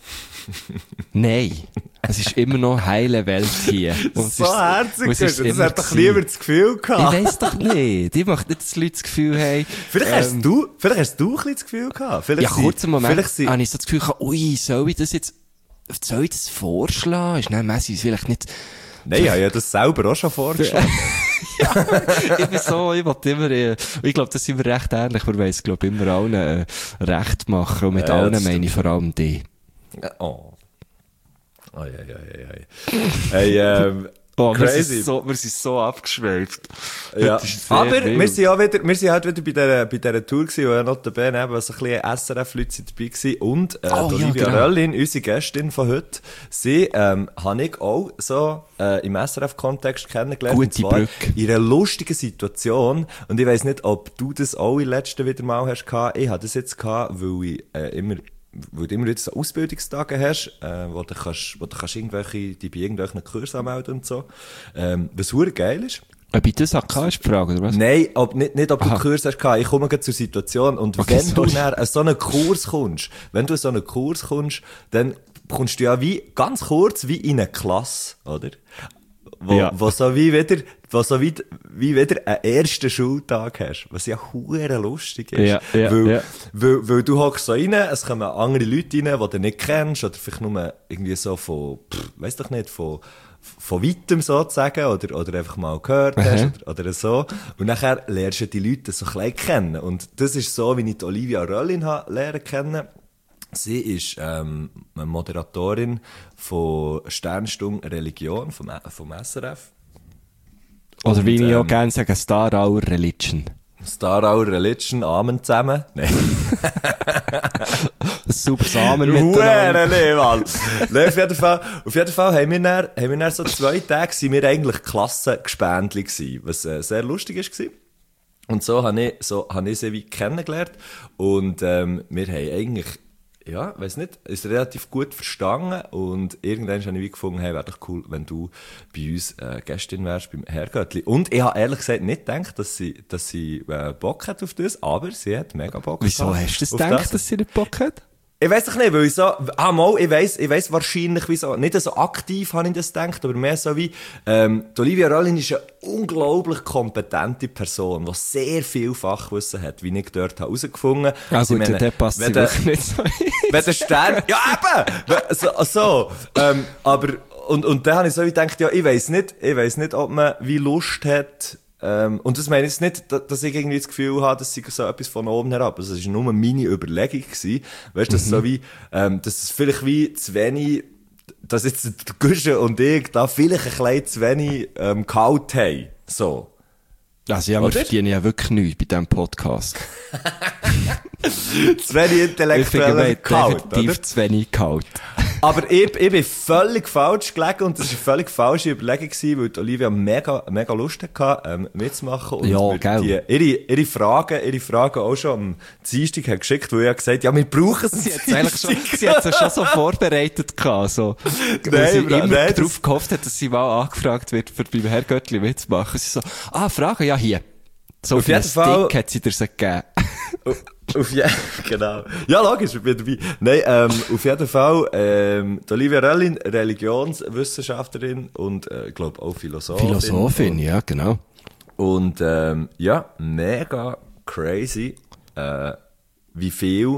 Nein. Es ist immer noch heile Welt hier. Und so ist, herzig, das das hat doch niemand das Gefühl gehabt. Ich weiss doch nicht. Ich möchte nicht, dass die Leute das Gefühl haben. Vielleicht, ähm, hast du, vielleicht hast du ein bisschen das Gefühl gehabt. Vielleicht ja, kurz einen Moment sie, habe ich so das Gefühl gehabt, ui, soll ich das jetzt, soll ich das vorschlagen? Ist dann Messi vielleicht nicht... Nein, ich habe ja das selber auch schon vorgeschlagen. Ja, ich bin so, ich wollte immer, äh, ich glaube, das sind wir recht ähnlich, wir wollen es, glaube ich, immer allen äh, recht machen. Und mit Ja, allen meine ich vor allem die. Oh. Oh, ja, ja, ja, ja. Hey, ähm, oh, crazy. Wir sind so, wir sind so abgeschweift. Ja. Aber wir sind auch wieder, wir sind halt wieder bei dieser, bei dieser Tour gewesen, wo ja notabene eben so ein bisschen S R F-Leute dabei waren. Und, äh, oh, Olivia ja, genau. Röllin, unsere Gästin von heute, sie, ähm, habe ich auch so, äh, im S R F-Kontext kennengelernt. Gute und zwar Brücke. in einer lustigen Situation. Und ich weiss nicht, ob du das auch im letzten wieder mal hast gehabt. Ich hatte das jetzt gehabt, weil ich, äh, immer, weil du immer wieder so Ausbildungstage hast, äh, wo du kannst, wo du kannst irgendwelche, die bei irgendwelchen Kursen anmelden und so. Ähm, was verdammt geil ist. Ob ich das auch gehabt, ist die Frage, oder was? Nein, ob, nicht, nicht ob du Aha. einen Kurs hast gehabt. Ich komme gerade zur Situation. Und Okay, wenn sorry. du dann an so einen Kurs kommst, wenn du an so einen Kurs kommst, dann kommst du ja wie, ganz kurz, wie in eine Klasse, oder? Wo, Ja. wo so wie wieder, wo so wie, wie wieder einen ersten Schultag hast. Was ja hure lustig ist. Ja, ja, weil, ja. Weil, weil du hockst so rein, es kommen andere Leute rein, die du nicht kennst, oder vielleicht nur irgendwie so von, pff, weiss doch nicht, von, von weitem sozusagen, oder, oder einfach mal gehört hast, Mhm. oder, oder so. Und nachher lernst du die Leute so ein bisschen kennen. Und das ist so, wie ich die Olivia Röllin habe lernen kennen. Sie ist ähm, eine Moderatorin von Sternstunde Religion vom, vom S R F. Oder Und, wie ich auch ähm, gerne sage, Star Hour Religion. Star Hour Religion, Amen zusammen. Nein. Ein super Samen miteinander. Huere, nee, Mann. Nee, auf jeden Fall, auf jeden Fall haben wir dann, haben wir dann so zwei Tage, sind wir eigentlich Klassengespendli gewesen, was äh, sehr lustig ist gewesen. Und so habe ich, so habe ich sie wie kennengelernt. Und, ähm, wir haben eigentlich, ja, weiss nicht, ist relativ gut verstanden. Und irgendwann habe ich wie gefunden, hey, wäre doch cool, wenn du bei uns äh, Gästin wärst beim Herrgöttli. Und ich habe ehrlich gesagt nicht gedacht, dass sie, dass sie äh, Bock hat auf das, aber sie hat mega Bock. Wieso gehabt hast du das auf gedacht, dass sie nicht Bock hat? Ich weiss doch nicht, weil ich so, ah, mal, ich weiss, ich weiss wahrscheinlich, wieso, nicht so aktiv habe ich das gedacht, aber mehr so wie, ähm, die Olivia Röllin ist eine unglaublich kompetente Person, die sehr viel Fachwissen hat, wie ich dort habe herausgefunden habe. Ah, Also, gut, ich meine, der passt wenn sie der- wirklich nicht so. wenn der Stern, ja eben, Wenn- so, so ähm, aber, und, und dann habe ich so wie gedacht, ja, ich weiss nicht, ich weiss nicht, ob man wie Lust hat, ähm, und das meine ich jetzt nicht, da- dass ich irgendwie das Gefühl habe, dass sie so etwas von oben herab, also es war nur meine Überlegung gewesen, weißt du, dass so wie, ähm, dass es vielleicht wie zu wenig, dass jetzt der Guschen und ich da vielleicht ein bisschen zu wenig, ähm, gehaut haben, so. Also ja, wir Oder? verdienen ja wirklich nichts bei diesem Podcast. Zu wenig Ich finde, wir intellektuell haben gehaut, oder? definitiv zu wenig gehauen. Aber ich, ich bin völlig falsch gelegen und das war eine völlig falsche Überlegung gewesen, weil die Olivia mega, mega Lust hatte, ähm, mitzumachen. Und Ja, mir gell. die, ihre, ihre Fragen, ihre Fragen auch schon am Dienstag hat geschickt, weil ich habe gesagt, ja, wir brauchen es. Sie hat es eigentlich schon, sie hat es schon so vorbereitet gehabt, so. Weil Nein, sie Bra- immer nein, das- darauf gehofft hat, dass sie mal angefragt wird, für beim Herrgöttli mitzumachen. Sie so, ah, Fragen, ja, hier. So Auf auf jeden jeden Fall- Stick hat sie dir so gegeben. Auf je genau. Ja, logisch, ich bin dabei. Nein, ähm, auf jeden Fall, ähm, die Olivia Röllin, Religionswissenschaftlerin und, äh, ich glaube auch Philosophin. Philosophin, ja, genau. Und ähm, ja, mega crazy, äh, wie viel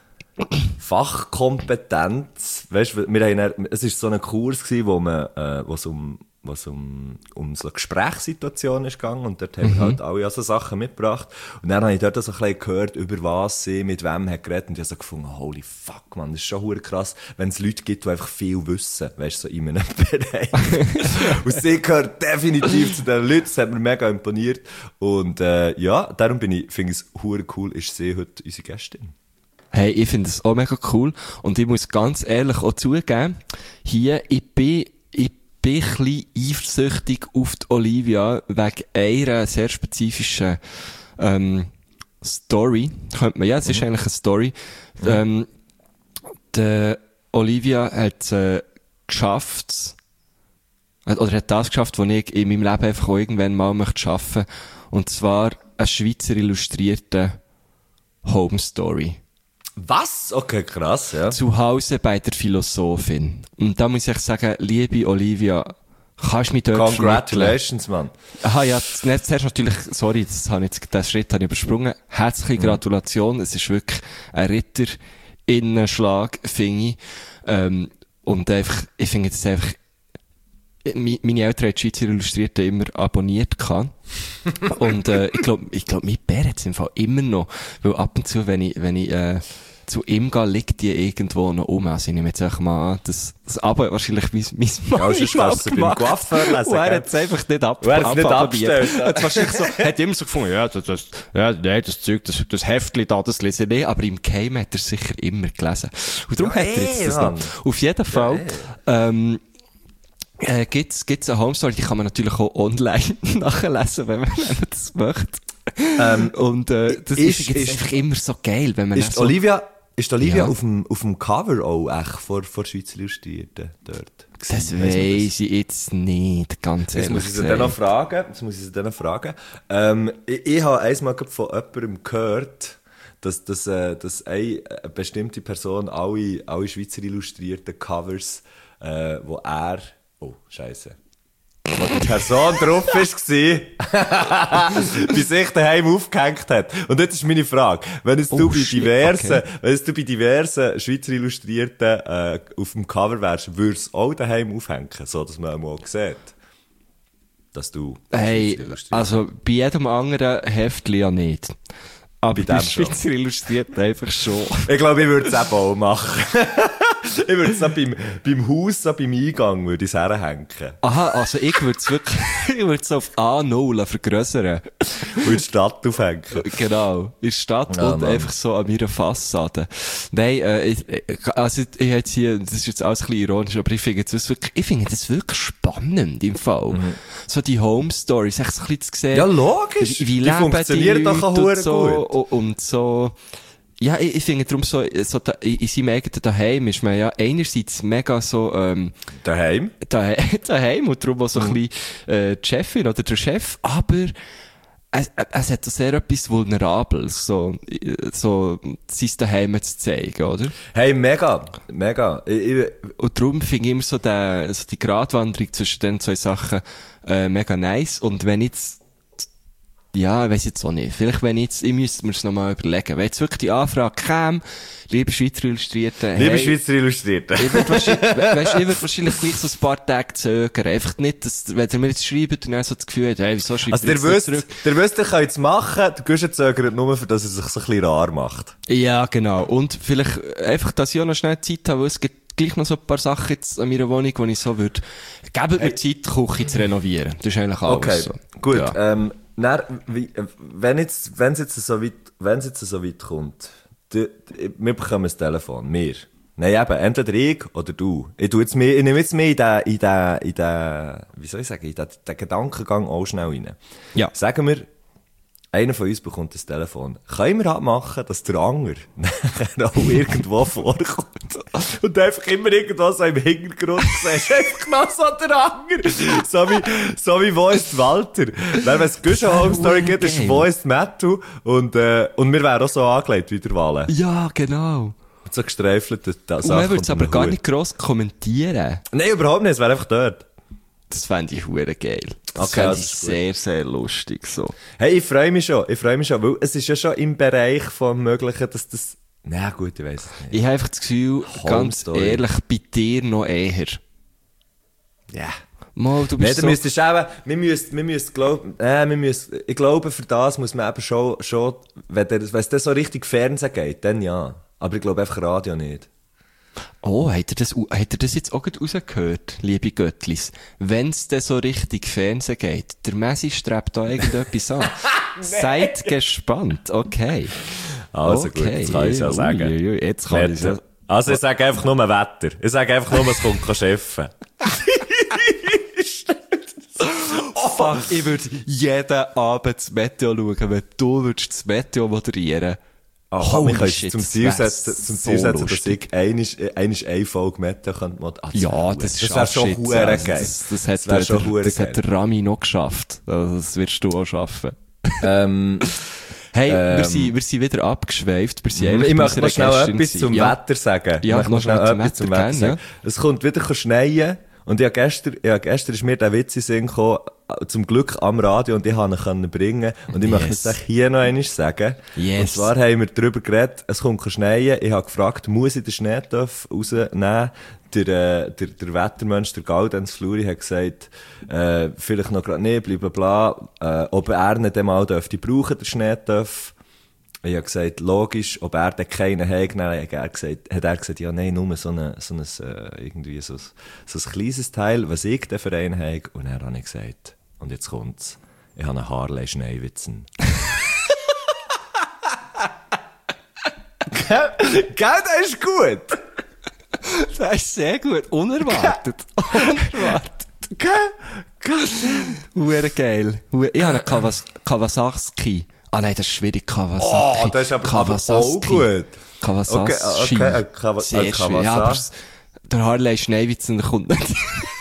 Fachkompetenz, weißt du, wir haben, dann- es ist so ein Kurs gewesen, wo man, äh, wo es um, wo es um, um so Gesprächssituationen ist gegangen und dort haben wir halt alle so Sachen mitgebracht und dann habe ich dort so ein bisschen gehört, über was sie mit wem hat geredet und ich habe so gefunden, holy fuck, man, das ist schon verdammt krass, wenn es Leute gibt, die einfach viel wissen, weißt du, so in einem Bereich. Und sie gehört definitiv zu den Leuten, das hat mir mega imponiert und äh, ja, darum bin ich, finde ich es verdammt cool, ist sie heute unsere Gästin. Hey, ich finde es auch mega cool. Und ich muss ganz ehrlich auch zugeben, hier, ich bin, ich bin ein bisschen eifersüchtig auf die Olivia wegen einer sehr spezifischen, ähm, Story. Könnte man, ja, es ist eigentlich eine Story. Mhm. Ähm, die Olivia hat, äh, geschafft, oder hat das geschafft, was ich in meinem Leben einfach auch irgendwann mal möchte schaffen. Und zwar eine Schweizer illustrierte Home Story. Was? Okay, krass, ja. Zu Hause bei der Philosophin. Und da muss ich sagen, liebe Olivia, kannst du mich dort Congratulations, Mann. Aha, ja, zuerst natürlich, sorry, das habe ich jetzt, den Schritt habe ich übersprungen. Herzliche Gratulation. Es ist wirklich ein Ritter-Innenschlag, finde ich. Ähm, und einfach, ich finde es einfach, meine Eltern haben die Schweizer Illustrierte immer abonniert gehabt. Und, äh, ich glaube, ich glaube, mein Bär hat es im Fall immer noch. Weil ab und zu, wenn ich, wenn ich, äh, zu ihm gehe, liegt die irgendwo noch um. Also ich nehme jetzt einfach mal an, das, das Abo hat wahrscheinlich mein, mein Mann ja, sonst kannst du beim Coiffeur lesen. Und er hat es einfach nicht ab, er hat es nicht abgestellt. Er hat wahrscheinlich so, hat immer so gefunden, ja, das, das, ja, nee, das Zeug, das, das Heftchen da, das lese ich nicht. Aber im Keim hat er sicher immer gelesen. Und darum ja, hat er jetzt ey, das Mann. noch. Auf jeden Fall, ja, ähm, Äh, gibt's, gibt's eine Home Story, die kann man natürlich auch online nachlesen, wenn man, wenn man das möchte. Ähm, und, äh, das ist, ist, ist einfach immer so geil, wenn man ist so, Olivia, ist Olivia Ja. auf dem, auf dem Cover auch echt vor, vor Schweizer Illustrierten dort? das gewesen? Weiss man weiss ich jetzt nicht, ganz Jetzt ehrlich muss ich sie gesagt. dann noch fragen. Jetzt muss ich sie dann noch fragen. Ähm, ich, ich habe einmal von jemandem gehört, dass, dass, äh, dass eine, eine bestimmte Person alle, alle Schweizer illustrierten Covers, äh, wo er, oh, Scheiße. Wo die Person drauf war, bei sich daheim aufgehängt hat. Und jetzt ist meine Frage. Wenn es du Oh, bei shit, diversen, okay. wenn es du bei diversen Schweizer Illustrierten, äh, auf dem Cover wärst, würdest du es auch daheim aufhängen, so dass man mal sieht, dass du Hey, Schweizer Illustriert- also bei jedem anderen Heftli ja nicht. Aber Bei bei dem schon. Schweizer Illustriert einfach schon. Ich glaube, ich würde es eben auch machen. Ich würde es so beim, beim Haus, so beim Eingang, würde ich es herhängen. Aha, also ich würde es wirklich, ich würde es auf A null vergrössern. Und in die Stadt aufhängen. Genau. In der Stadt Ja, und Mann. einfach so an meiner Fassade. Nein, äh, ich, ich- also ich jetzt hier, das ist jetzt alles ein bisschen ironisch, aber ich finde das wirklich, ich finde das wirklich spannend im Fall. So die Home Stories, echt so ein bisschen zu sehen. Ja, logisch. Wie Die leben funktionieren die doch Leute auch und hure so, gut. und so. Ja, ich, ich finde darum so, so da, in in seinem eigenen Daheim ist man ja einerseits mega so, ähm, Daheim? daheim, daheim und darum auch so ein bisschen, äh, die Chefin oder der Chef, aber es, es hat so sehr etwas Vulnerables, so, äh, so, sein Daheim zu zeigen, oder? Hey, mega. Mega. Ich, ich, Und darum finde ich immer so, der, so die Gratwanderung zwischen den zwei Sachen, äh, mega nice. Und wenn jetzt, ja, ich weiss jetzt auch nicht. Vielleicht, wenn jetzt, ich müsste mir's nochmal überlegen. Wenn jetzt wirklich die Anfrage käme, liebe Schweizer Illustrierte, liebe hey, Schweizer Illustrierte. ich würde wahrscheinlich, we- weisst, ich würde wahrscheinlich gleich so ein paar Tage zögern. Einfach nicht, dass, wenn ihr mir jetzt schreibt und dann so das Gefühl hat, hey, wieso schreibt Also, ihr der jetzt nicht wisst, zurück? der wisst, ihr könnt es machen, der Guschen zögert nur, für dass er sich so ein bisschen rar macht. Ja, genau. Und vielleicht einfach, dass ich auch noch schnell Zeit habe, weil es gibt gleich noch so ein paar Sachen jetzt an meiner Wohnung, wo ich so würde, gebt mir Zeit, die Küche zu renovieren. Das ist eigentlich alles Okay, so. gut. Ja. Ähm, dann, wie, äh, wenn jetzt, wenn es jetzt so weit, wenn es jetzt so weit kommt, du, wir bekommen ein Telefon, wir. Nein, eben, entweder ich oder du. Ich tu jetzt mehr, ich nehme jetzt mehr in den, in den, in den, wie soll ich sagen, in den, den Gedankengang auch schnell rein. Ja. Sagen wir, einer von uns bekommt das Telefon. Können wir halt machen, dass der Anger nachher auch irgendwo vorkommt? Und einfach immer irgendwo so im Hintergrund siehst, einfach noch so der Anger. So wie, so wie Wo ist Walter? Wenn es eine Home Story gibt, ist geil. Wo ist Matthew? Und, äh, und wir wären auch so angelegt wie der Wale. Ja, genau. Mit so gestreifelten Und man würde es aber gar nicht gross kommentieren. Nein, überhaupt nicht, es wäre einfach dort. Das fände ich hure geil. Das Okay, fände das ich ist gut. sehr, sehr lustig, so. Hey, ich freue mich schon, ich freue mich schon, weil es ist ja schon im Bereich vom Möglichen, dass das, na gut, ich weiss es nicht. Ich habe einfach das Gefühl, Home ganz Story. ehrlich, bei dir noch eher. Ja. Mal, du Nee, bist da so... müsstest du eben, wir müssen, wir müssen glauben, äh, wir müssen, ich glaube, für das muss man eben schon, schon, wenn der, wenn es dann so richtig Fernsehen geht, dann ja. Aber ich glaube einfach Radio nicht. Oh, hat er das, hat er das jetzt auch gerade rausgehört, liebe Göttlis? Wenn's denn so richtig Fernsehen geht, der Messi strebt da irgendetwas an. Seid gespannt, okay. Also okay. gut, jetzt kann ich es ja sagen. Ui, ui, ui, jetzt kann ich es ja. Wetter. Also ich sage einfach nur Wetter. Ich sage einfach nur, es kommt Chefen. Oh fuck, ich würde jeden Abend das Meteo schauen, wenn du würdest das Meteo moderieren. Ach, komm, Holy wir können shit, zum das Ziel wär setzen, zum so Ziel setzen, dass lustig. ich einisch, einisch eine Folge Meteo könnte mod- ah, Ja, wär das, das wäre schon schaffst du hure jetzt. geil. Das, das, hat, wär der, schon hure das hat geil. der Rami noch geschafft. Also, das wirst du auch schaffen. ähm, Hey, Ähm, wir, sind, wir sind wieder abgeschweift. Wir sind eigentlich Ich bei möchte noch unserer schnell Gästin etwas gewesen. zum ja. Wetter sagen. Ja, ich möchte noch schnell zum etwas Wetter gerne, sagen. Es kommt wieder schneien. Und ich habe gestern, ja, gestern ist mir der Witz in den Sinn gekommen, zum Glück am Radio, und ich konnte ihn können bringen. Und ich Yes. möchte es euch hier noch einmal sagen. Yes. Und zwar haben wir darüber geredet, es kommt schneien. Ich habe gefragt, muss ich den Schneetöpf rausnehmen? Der, äh, der, der Wettermensch, der Gaudenz Fluri, hat gesagt, äh, vielleicht noch gerade nicht, bla, bla, bla, äh, ob er nicht einmal dürfte brauchen, den Schneetöpf. Ich habe gesagt, logisch, ob er dann keinen hat, dann hat er gesagt, hat er gesagt, ja, nein, nur so ein, so ein, äh, irgendwie so ein, so ein kleines Teil, was ich denn für einen habe. Und dann habe ich gesagt, und jetzt kommt's, ich habe einen Harley Schneewitzen. Gell, das ist gut. Das ist sehr gut. Unerwartet. Unerwartet. Gell, gell. Hure geil. Hure- Ich habe einen Kawas- Kawasaki. Ah nein, das ist schwierig, Kawasaki. Oh, das ist aber, aber auch gut. Kawasaki. Okay, okay, ein Kawa- Sehr ein schwierig. Ja, aber Kawasaki. s- der Harley Schneewitzen der kommt nicht.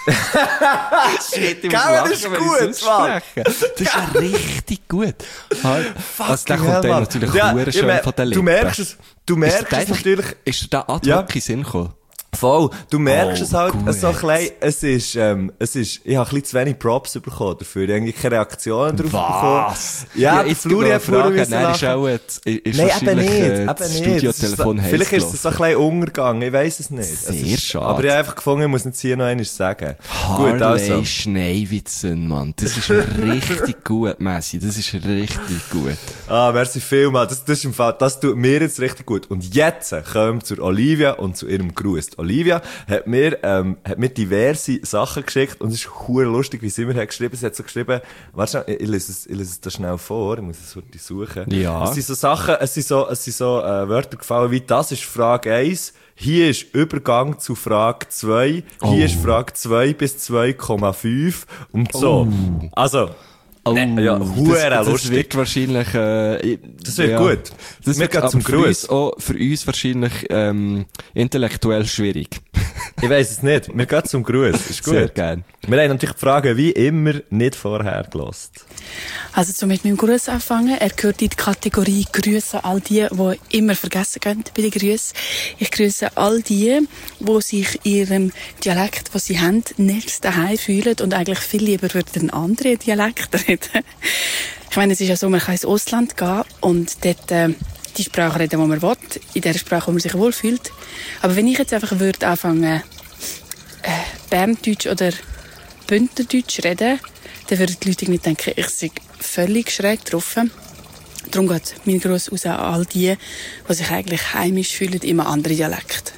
Shit, ich muss Gell, lachen, das ist wenn gut, ich's ausspreche. Das ist ja richtig gut. Har- Also, der kommt dann natürlich ja, hure ich schön mer- von den Du Lippen. merkst es, du merkst Ist dir es einfach- natürlich, Ist dir da ad Ja. hoc in den Sinn gekommen? voll, du merkst Oh, es halt gut. so ein klein, es ist, ähm, es ist, ich habe ein bisschen zu wenig Props bekommen dafür, irgendwie keine Reaktionen drauf Was? bekommen. Ja, der jetzt Fluri genau hat vorher fragen, müssen nein, ist lachen. auch jetzt, ist Nein, eben wahrscheinlich, nicht, äh, eben das nicht. Studiotelefon Das ist so- Vielleicht ist es so ein bisschen untergegangen, ich weiss es nicht. Es Sehr ist, schade. Aber ich habe einfach gefunden, ich muss jetzt hier noch einmal sagen. Harley Gut, also. Schneewitzen, Mann. Das ist richtig gut, Messi. Das ist richtig gut. Ah, merci vielmals. Das, das ist im Fall, das tut mir jetzt richtig gut. Und jetzt kommen wir zur Olivia und zu ihrem Gruß. Olivia hat mir, ähm, hat mir diverse Sachen geschickt und es ist hure lustig, wie sie mir hat geschrieben. Sie hat so geschrieben, warte schnell, ich, ich lese es, ich lese es da schnell vor, ich muss es wirklich suchen. Ja. Es sind so Sachen, es sind so, es sind so, äh, Wörter gefallen wie, das ist Frage eins. Hier ist Übergang zu Frage zwei. Hier Oh. ist Frage zwei bis zwei Komma fünf. Und so. Also, Oh, Ne, ja, hure das, das lustig. wird wahrscheinlich, äh, Das wird ja, gut. Das Wir wird gehen aber zum für Gruß. uns auch, für uns wahrscheinlich, ähm, intellektuell schwierig. Ich weiss es nicht. Wir gehen zum Gruß. Ist gut. Sehr gern. Wir haben natürlich die Fragen wie immer nicht vorher gelost. Also, zum mit meinem Gruß anfangen. Er gehört in die Kategorie Grüße all die, die immer vergessen gehen bei den Grüßen. Ich grüße all die, die sich ihrem Dialekt, den sie haben, nicht daheim fühlen und eigentlich viel lieber würden einen anderen Dialekt reden. Ich meine, es ist ja so, man kann ins Ausland gehen und dort äh, die Sprache reden, die man will, in der Sprache, wo man sich wohlfühlt. Aber wenn ich jetzt einfach würde anfangen, äh, Berndeutsch oder Bündnerdeutsch reden, dann würden die Leute nicht denken, ich sei völlig schräg drauf. Darum geht mein Gruß raus an all die, die sich eigentlich heimisch fühlen in einem anderen Dialekt.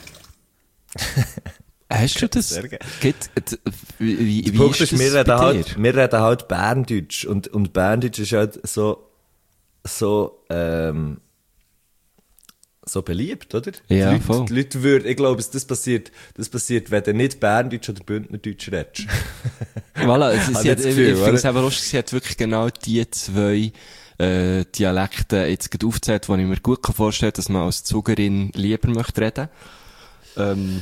Hast du das? Sehr geil. Geht, äh, wie, wie, Der wie Punkt ist ist, wir das reden, bei halt, dir? wir reden halt Berndeutsch. Und, und Berndeutsch ist halt so, so, ähm, so beliebt, oder? Ja, die Leute, voll. Die Leute würden, ich glaube, das passiert, das passiert, wenn du nicht Berndeutsch oder Bündnerdeutsch redest. Voilà, es, Hab sie ich hat, das ich, Gefühl, ich finde oder? es eben lustig, sie hat wirklich genau die zwei äh, Dialekte jetzt gerade aufgezählt, die ich mir gut vorstellen kann, dass man als Zugerin lieber möchte reden. Ähm,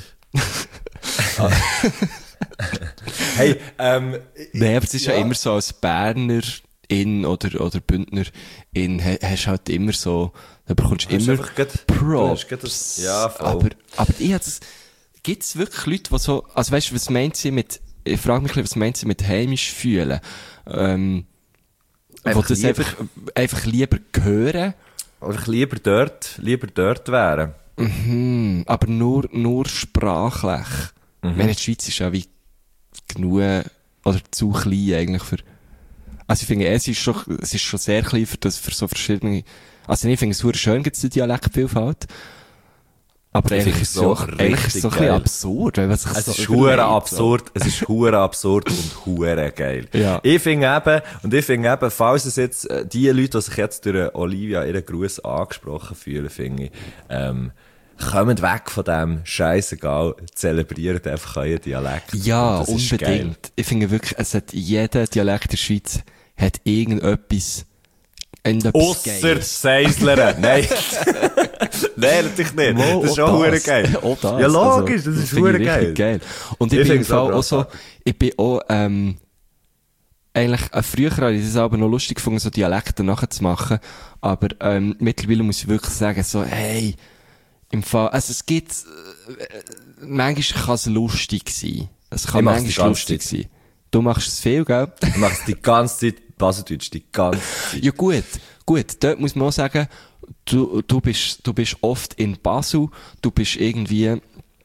Hey, ähm, Nein, aber es ist ja. Ja. immer so, als Berner in oder, oder Bündner in, ha- hast halt immer so, da bekommst du hast immer einfach grad- du Props. hast grad das- ja, voll. aber, aber ich hab das, gibt's wirklich Leute, die so, also weißt du, was meint sie mit, ich frage mich, ein bisschen, was meint sie mit heimisch fühlen? Ähm, wo Einfach das lieber. einfach, einfach lieber hören, oder ich lieber dort, lieber dort wären. hm, aber nur, nur sprachlich. Mhm. Ich meine, die Schweiz ist ja wie genug, oder zu klein eigentlich für, also ich finde, es ist schon, es ist schon sehr klein für das, für so verschiedene, also ich finde es super schön, gibt es die Dialektvielfalt. Aber Ich eigentlich finde ist es es so, auch eigentlich ist es so ein richtig bisschen geil. absurd, weil man sich Es so ist hure überlegt, absurd, es ist hure absurd und hure geil. Ja. Ich finde eben, und ich finde eben, falls es jetzt, äh, die Leute, die sich jetzt durch Olivia ihren Gruß angesprochen fühlen, finde ich, ähm, kommt weg von dem, scheissegal, zelebriert einfach euren Dialekt. Ja, Und das ist geil. unbedingt. Ich finde wirklich, es hat, jeder Dialekt der Schweiz hat irgendetwas, irgendetwas Ausser Geiles. Seisler. Nein. Nein, natürlich nicht. Wo, Das ist auch auch hure das. geil. Auch das. Ja, logisch, Also, das ist finde ich hure richtig geil. Und ich, Ich bin im find's Fall aber auch auch so, so. ich bin auch, ähm, eigentlich, äh, früher habe ich das aber noch lustig gefunden, so Dialekte nachzumachen. Aber, ähm, mittlerweile muss ich wirklich sagen, so, hey, im Fall, also es gibt, äh, manchmal kann es lustig sein. Es kann manchmal lustig sein. Du machst es viel, gell? Du machst die ganze Zeit Baseldeutsch, die ganze Zeit. Ja gut, gut, dort muss man auch sagen, du, du bist, du bist oft in Basel, du bist irgendwie,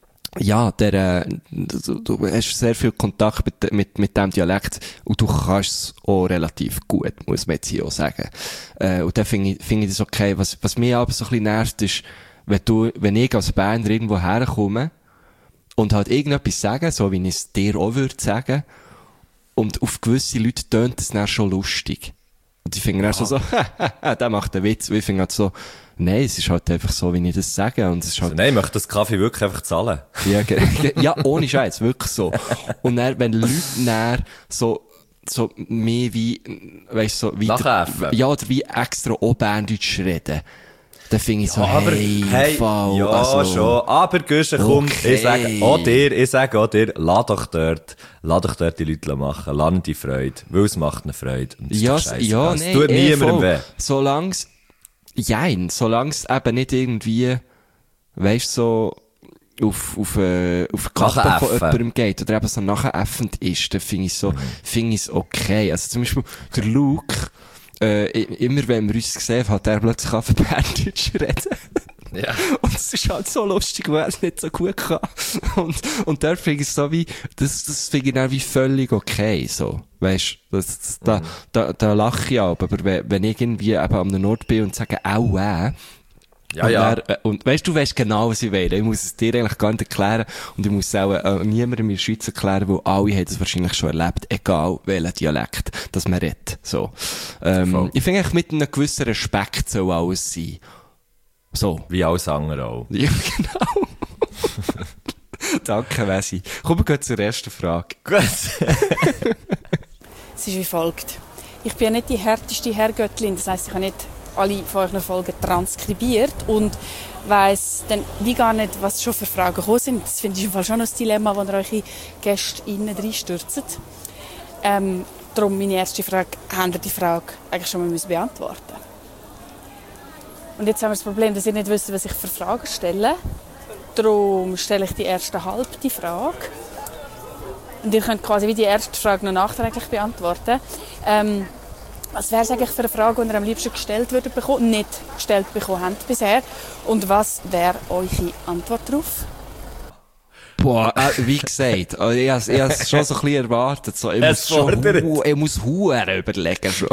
ja, der, äh, du, du hast sehr viel Kontakt mit, mit, mit dem Dialekt und du kannst es auch relativ gut, muss man jetzt hier auch sagen. Äh, und dann finde ich, finde ich das okay. Was, was mich aber so ein bisschen nervt, ist, wenn du, wenn ich als Berner irgendwo herkomme und halt irgendetwas sagen, so wie ich es dir auch würde sagen, und auf gewisse Leute tönt es dann schon lustig. Und ich finde dann so, so, der macht einen Witz. Und ich finde halt so, nein, es ist halt einfach so, wie ich das sage. Und es ist halt, also nein, ich möchte das Kaffee wirklich einfach zahlen. Ja, ja, ohne Scheiß, wirklich so. Und dann, wenn Leute dann so, so mehr wie, weißt du, so, wie, Nachäffen. ja, oder wie extra auch Berndeutsch reden, dann finde ich so, Ja, aber, hey, hey, Fall, ja, also, schon. Aber, Güsche, komm, okay. ich sage auch dir, ich sage auch dir, lass doch dort, lass doch dort die Leute machen, lass ihnen die Freude, weil es macht eine Freude. Und das ja, ist doch scheisse, ja, es nee, tut eh, niemandem voll. weh. Solang's, jein, solang's eben nicht irgendwie, weisst so, auf, auf, äh, auf die Kappe von Nachäffen. jemandem geht, oder eben so nachäffend ist, dann finde ich so, Mhm. finde ich es okay. Also zum Beispiel, der Luke, äh, immer wenn wir uns gesehen haben, hat er plötzlich auf Berndeutsch reden. Ja. Und es ist halt so lustig, weil er es nicht so gut kann. Und, und da finde ich es so wie, das, das finde ich dann wie völlig okay, so. Weisst, das, das, da, da, da lache ich auch, aber wenn, wenn ich irgendwie eben am Nord bin und sage, au, äh, Ja, und, ja. dann, äh, und weißt du, weißt genau, was ich will. Ich muss es dir eigentlich gar nicht erklären. Und ich muss es auch äh, niemandem in der Schweiz erklären, weil alle haben es wahrscheinlich schon erlebt, egal welchen Dialekt, das man redet. So. Ähm, Voll. ich finde eigentlich mit einem gewissen Respekt soll alles sein. So. Wie alles andere auch. Ja, genau. Danke, Wesi. Kommen wir gleich zur ersten Frage. Gut. Es ist wie folgt. Ich bin ja nicht die härteste Herrgöttin, das heisst, ich habe nicht alle von euren Folgen transkribiert und weiss dann wie gar nicht, was schon für Fragen gekommen sind. Das finde ich im Fall schon ein Dilemma, wo ihr eure Gäste innen reinstürzt. Ähm, darum meine erste Frage, habt ihr die Frage eigentlich schon mal beantworten müssen? Und jetzt haben wir das Problem, dass ihr nicht wisst, was ich für Fragen stelle. Darum stelle ich die erste halbe Frage. Und ihr könnt quasi wie die erste Frage noch nachträglich beantworten. Ähm, was wäre es eigentlich für eine Frage, die ihr am liebsten gestellt würdet bekommen, nicht gestellt bekommen habt bisher? Und was wäre eure Antwort darauf? Boah, äh, wie gesagt, also ich habe es schon so ein bisschen erwartet. So, ich, muss Es schon fordert. hu- ich muss Huren überlegen schon.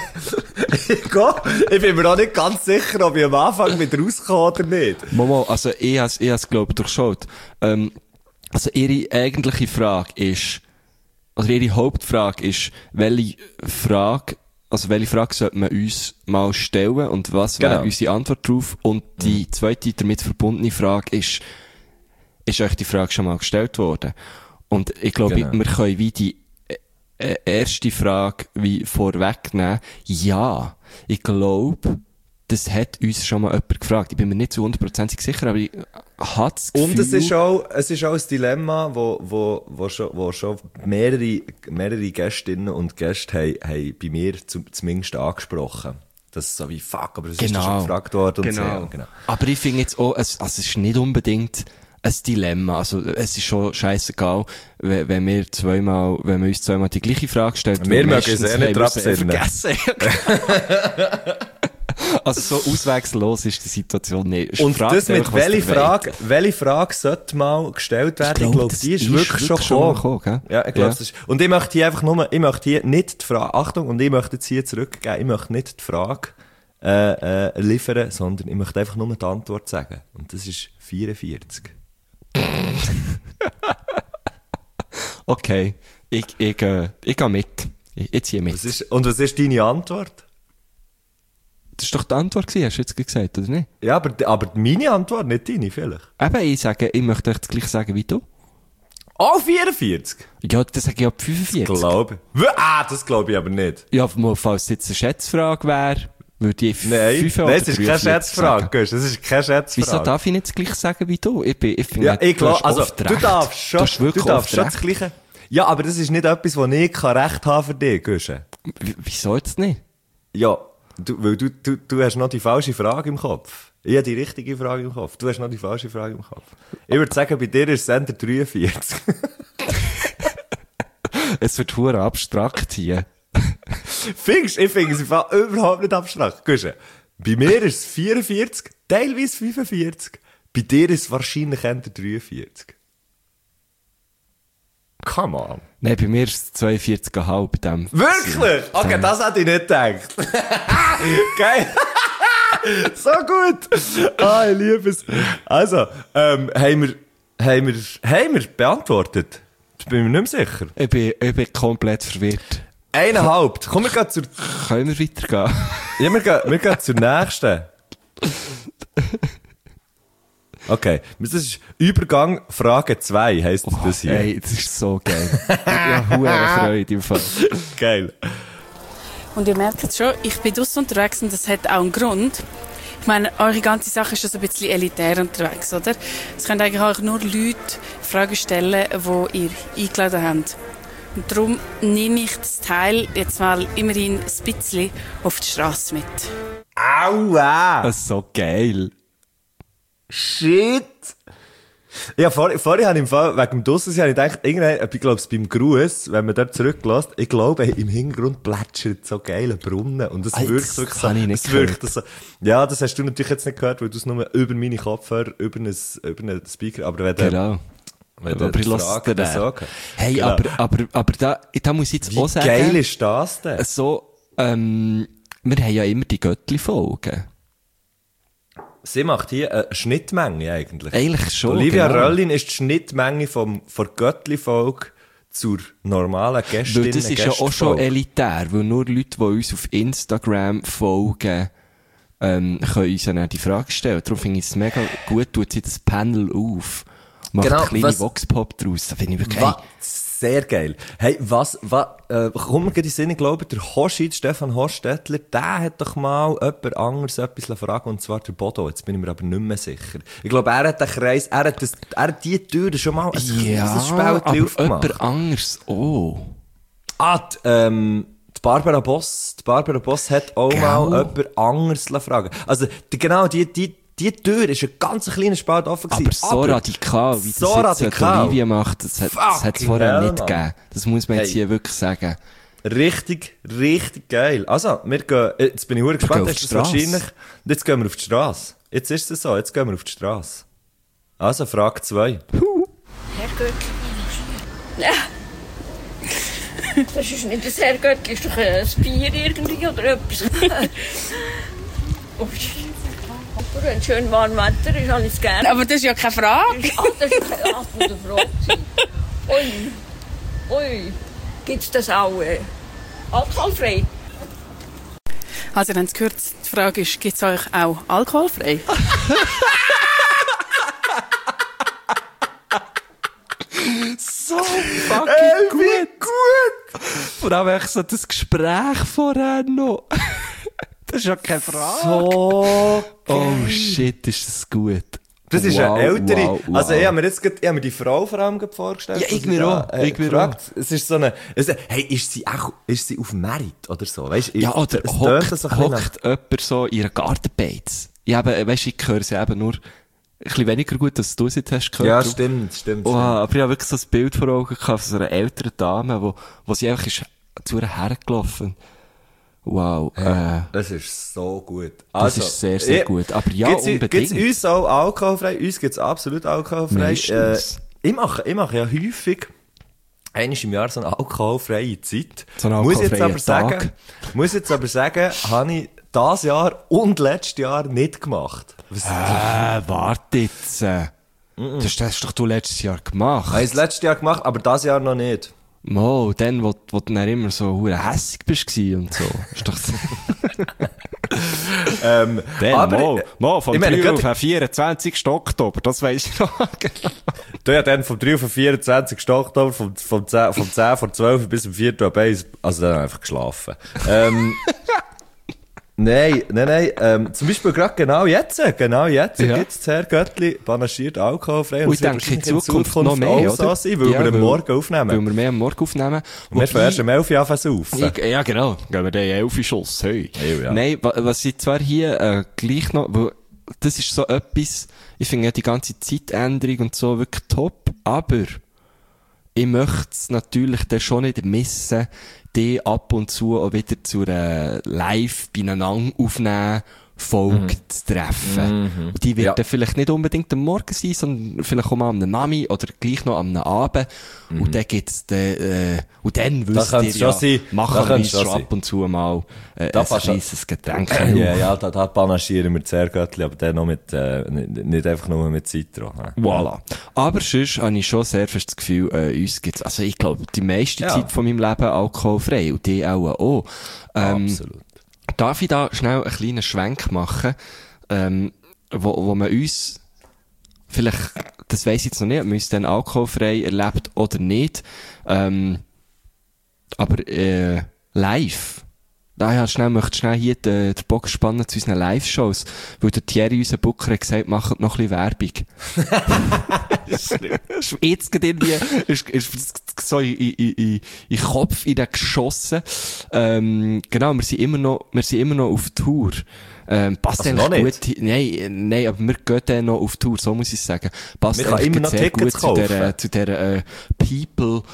Ich bin mir auch nicht ganz sicher, ob ich am Anfang wieder rauskomme oder nicht. Momo, also ich habe es, glaube ich, durchschaut. Ähm, also ihre eigentliche Frage ist, also ihre Hauptfrage ist, welche Frage, also welche Frage sollte man uns mal stellen und was wäre Genau. unsere Antwort drauf? Und die zweite damit verbundene Frage ist, ist euch die Frage schon mal gestellt worden? Und ich glaube, Genau. wir können wie die äh, erste Frage wie vorwegnehmen. Ja, ich glaube, das hat uns schon mal jemand gefragt. Ich bin mir nicht zu hundertprozentig sicher, aber ich habe das Gefühl... Und es ist auch, es ist auch ein Dilemma, wo, wo, wo schon, wo schon mehrere, mehrere Gästinnen und Gäste haben, haben bei mir zum, zumindest angesprochen. Das ist so wie, fuck, aber es ist Genau. schon gefragt worden und Genau. so. Genau. Aber ich finde jetzt auch, es, also es ist nicht unbedingt ein Dilemma. Also, es ist schon scheissegal, wenn, wenn wir zweimal, wenn wir uns zweimal die gleiche Frage stellen. Wir weil mögen meistens es eh nicht haben wir es eh absinnen. vergessen. Also, so auswegslos ist die Situation nicht. Und Fragt das mit einfach, was welche ihr Frage, wollt. welche Frage sollte mal gestellt werden? Ich glaube, glaube, das die ist ist wirklich schon wirklich schon mal gekommen. gekommen, gell? Ja, ich glaube, Ja. das ist, und ich möchte hier einfach nur, ich möchte hier nicht die Frage, Achtung, und ich möchte jetzt hier zurückgeben, ich möchte nicht die Frage, äh, äh, liefern, sondern ich möchte einfach nur die Antwort sagen. Und das ist vierundvierzig. Okay. Ich, ich, äh, ich gehe mit. Ich, ich ziehe mit. Was ist, und was ist deine Antwort? Das war doch die Antwort gewesen, hast du jetzt gesagt, oder nicht? Ja, aber, aber meine Antwort, nicht deine, vielleicht. Eben, ich sage, ich möchte euch das gleich sagen wie du. Oh, vierundvierzig? Ja, das sage ich ab fünfundvierzig. Glaube ich. Ah, das glaube ich aber nicht. Ja, mal, falls es jetzt eine Schätzfrage wäre, würde ich Nein, fünf nein, oder es ist keine dreiundvierzig Schätzfrage, sagen. Gusch, das ist keine Schätzfrage. Wieso darf ich nicht das gleiche sagen wie du? Ich bin, ich finde, Ja, ich du hast glaube, also, oft du recht. darfst schon, du hast wirklich du darfst oft schon recht. das Gleiche. Ja, aber das ist nicht etwas, wo ich kann Recht haben für dich, Guschen. W- Wieso jetzt nicht? Ja, du, weil du, du, du hast noch die falsche Frage im Kopf. Ich habe die richtige Frage im Kopf. Du hast noch die falsche Frage im Kopf. Ich würde sagen, bei dir ist es Sender dreiundvierzig. Es wird verdammt abstrakt hier. Findest du? Ich finde es im Fall überhaupt nicht abstrakt. Guschen, bei mir ist es vierundvierzig, teilweise fünfundvierzig. Bei dir ist es wahrscheinlich Sender dreiundvierzig. Come on. Nein, bei mir ist es zweiundvierzig Komma fünf. Dem Wirklich? Okay, das hätte ich nicht gedacht. Geil. So gut. Ah, ich liebe es. Also, ähm, haben wir, haben wir, haben wir beantwortet? Ich bin mir nicht mehr sicher. Ich bin, ich bin komplett verwirrt. Eineinhalb. Komm, wir gehen zur, Können wir weitergehen? ja, wir gehen, wir gehen zur nächsten. Okay, das ist Übergang Frage zwei, heisst das hier. Ey, das ist so geil. Ja, hohe Freude im Fall. Geil. Und ihr merkt es schon, ich bin draussen unterwegs und das hat auch einen Grund. Ich meine, eure ganze Sache ist schon so ein bisschen elitär unterwegs, oder? Es können eigentlich auch nur Leute Fragen stellen, die ihr eingeladen habt. Und darum nehme ich das Teil jetzt mal immerhin ein bisschen auf die Straße mit. Aua! Das ist so geil. Shit! Ja, vorher, vorher habe ich im Fall, wegen dem Dussensein, ich gedacht, irgendwann, ich glaube, beim Gruß, wenn man dort zurücklässt, ich glaube, im Hintergrund plätschert so geile Brunnen. Und das Ey, wirkt das wirklich habe so, ich nicht das wirkt gehört. so, ja, das hast du natürlich jetzt nicht gehört, weil du es nur über meine Kopfhörer, über einen, über einen Speaker, aber wenn der, Genau. wenn Aber der ich lasse Frage es dir das dann. sagen. Hey, Genau. aber, aber, aber da, da muss ich jetzt Wie auch sagen. geil ist das denn? So, ähm, wir haben ja immer die Göttli-Folgen. Sie macht hier eine Schnittmenge eigentlich. Eigentlich schon. Olivia genau. Röllin ist die Schnittmenge vom, von Göttli-Folge zur normalen Gästin. Weil das ist ja auch schon elitär, weil nur Leute, die uns auf Instagram folgen, ähm, können uns dann die Frage stellen. Darum finde ich es mega gut, tut sie das Panel auf. Macht Genau, einen kleinen was- Voxpop draus. Da finde ich wirklich, Was? Sehr geil. Hey, was, was, äh, komm mir gerade in den Sinn, ich glaube, der Hoschid, Stefan Hostetler, der hat doch mal jemand anderes etwas fragen, und zwar der Bodo. Jetzt bin ich mir aber nicht mehr sicher. Ich glaube, er hat den Kreis, er hat das, er hat die Tür schon mal ein ja, kleines aber Spältchen aufgemacht. jemand anderes auch. Ah, die, ähm, die Barbara Boss, die Barbara Boss hat auch Gell? mal jemand anderes fragen. Also, die, genau, die, die, die Tür ist ein ganz kleiner Spalt offen gewesen. Aber so radikal, wie so das jetzt radikal. Olivia macht, das hat das hat's Fucking vorher hell, nicht Mann. gegeben. Das muss man jetzt Hey. hier wirklich sagen. Richtig, richtig geil. Also, wir gehen, jetzt bin ich verdammt gespannt, gehen auf ist die das Strasse. wahrscheinlich, jetzt gehen wir auf die Straße. Jetzt ist es so, jetzt gehen wir auf die Straße. Also, Frage zwei. Das ist nicht ein sehr göttlich, das ist doch ein Bier irgendwie oder etwas. Aber wenn schön warm Wetter ist, habe ich es gerne. Aber das ist ja keine Frage. Ah, das ist keine Art von der Frage. Ui, ui, gibt es das auch äh, alkoholfrei? Also, ihr habt es gehört, die Frage ist, gibt es euch auch alkoholfrei? So fucking Ey, wie gut! Vor allem echt so das Gespräch vorher noch. Das ist ja keine Frage. So Oh shit, ist das gut. Das ist Wow, eine ältere, wow, wow. also ich habe mir jetzt grad, ich habe mir die Frau vor allem gerade vorgestellt. Ja, dass ich mir da, auch, äh, ich mir gefragt. Es ist so eine, es, hey, ist sie auch, ist sie auf Merit oder so, weißt du? Ja, oder es tönt hockt, so ein bisschen nach- hockt jemand so in einer Gartenbeiz. Ich habe, weißt du, ich höre sie eben nur ein bisschen weniger gut, als du es jetzt hast gehört. Ja, Darum- stimmt, stimmt. Oh, stimmt. aber ich habe wirklich so ein Bild vor Augen gehabt von so einer älteren Dame, wo, wo sie einfach ist zu ihr hergelaufen. Wow, äh, Das ist so gut. das ist sehr, sehr ich- gut. Aber ja, gibt's, unbedingt. Gibt's uns auch alkoholfrei? Uns gibt's absolut alkoholfrei. Meistens. Äh, ich mache, ich mache ja häufig einmal im Jahr so eine alkoholfreie Zeit. So einen muss jetzt alkoholfreien aber sagen, Tag. muss jetzt aber sagen, habe ich das Jahr und letztes Jahr nicht gemacht. Was, Äh, warte jetzt. äh. Das hast doch du letztes Jahr gemacht. habe ich das letztes Jahr gemacht, aber das Jahr noch nicht. Mo, dann, wo, wo du dann immer so hure hässig bist gsi und so. Ist doch so. Ähm, Dann, aber, Mo, Mo, vom ich meine, drei auf gerade- den vierundzwanzigsten Oktober, das weiss ich noch. Du ja dann vom drei auf den vierundzwanzigsten Oktober, vom, vom zehn, vom zehn vor zwölf bis zum vierten ab eins, also dann habe ich einfach geschlafen. Ähm, Nein, nein, nein, ähm, zum Beispiel gerade genau jetzt, genau jetzt Ja. gibt's das Herr Göttli panaschiert alkoholfrei. Und ich es wird denke, in wahrscheinlich Zukunft noch mehr, auch so oder? sein, weil Ja, wir am weil- Morgen aufnehmen. Weil wir mehr am Morgen aufnehmen. Und wir Wobei- erst um elf Uhr anfangen zu saufen. Ich, ja, genau. Gehen wir den elf Schuss, hey. Ja, ja. Nein, wa- was ich zwar hier, äh, gleich noch, weil, das ist so etwas, ich finde ja die ganze Zeitänderung und so wirklich top, aber ich möchte es natürlich dann schon nicht missen, die ab und zu auch wieder zu einer live beieinander aufnehmen Folge zu treffen. Und die wird Ja. dann vielleicht nicht unbedingt am Morgen sein, sondern vielleicht auch mal am Nami oder gleich noch am Abend. Und dann gibt's dann, äh, und dann wisst könnte ihr es ja, schon sein. Da machen wir könnte uns es schon schon sein. ab und zu mal äh, Da ein passt- kleines Getränk. Ja, ja, da, da panaschieren wir das Herr Göttli, aber dann noch mit, äh, nicht, nicht einfach nur mit Citro. hä? Voilà. Aber sonst habe ich schon sehr fest das Gefühl, äh, uns gibt's, also ich glaube, die meiste Ja. Zeit von meinem Leben alkoholfrei und die auch auch. Ähm, Absolut. Darf ich da schnell einen kleinen Schwenk machen, ähm, wo, wo man uns vielleicht, das weiss ich jetzt noch nicht, ob man uns dann alkoholfrei erlebt oder nicht, ähm, aber äh, live. Daher schnell, möchte schnell hier den, den Bock spannen zu unseren Live-Shows, weil der Thierry, unser Booker, hat gesagt, macht noch ein bisschen Werbung. Jetzt geht irgendwie, ist, ist so in, in, in, in den Kopf in den geschossen. Ähm, genau, wir sind immer noch, wir sind immer noch auf Tour. Ähm, passt Also eigentlich noch gut, nicht? hi- nein, nein, aber wir gehen dann noch auf Tour, so muss ich sagen. Passt Wir können eigentlich immer noch sehr Tickets gut zu der, kaufen. zu der, äh, People,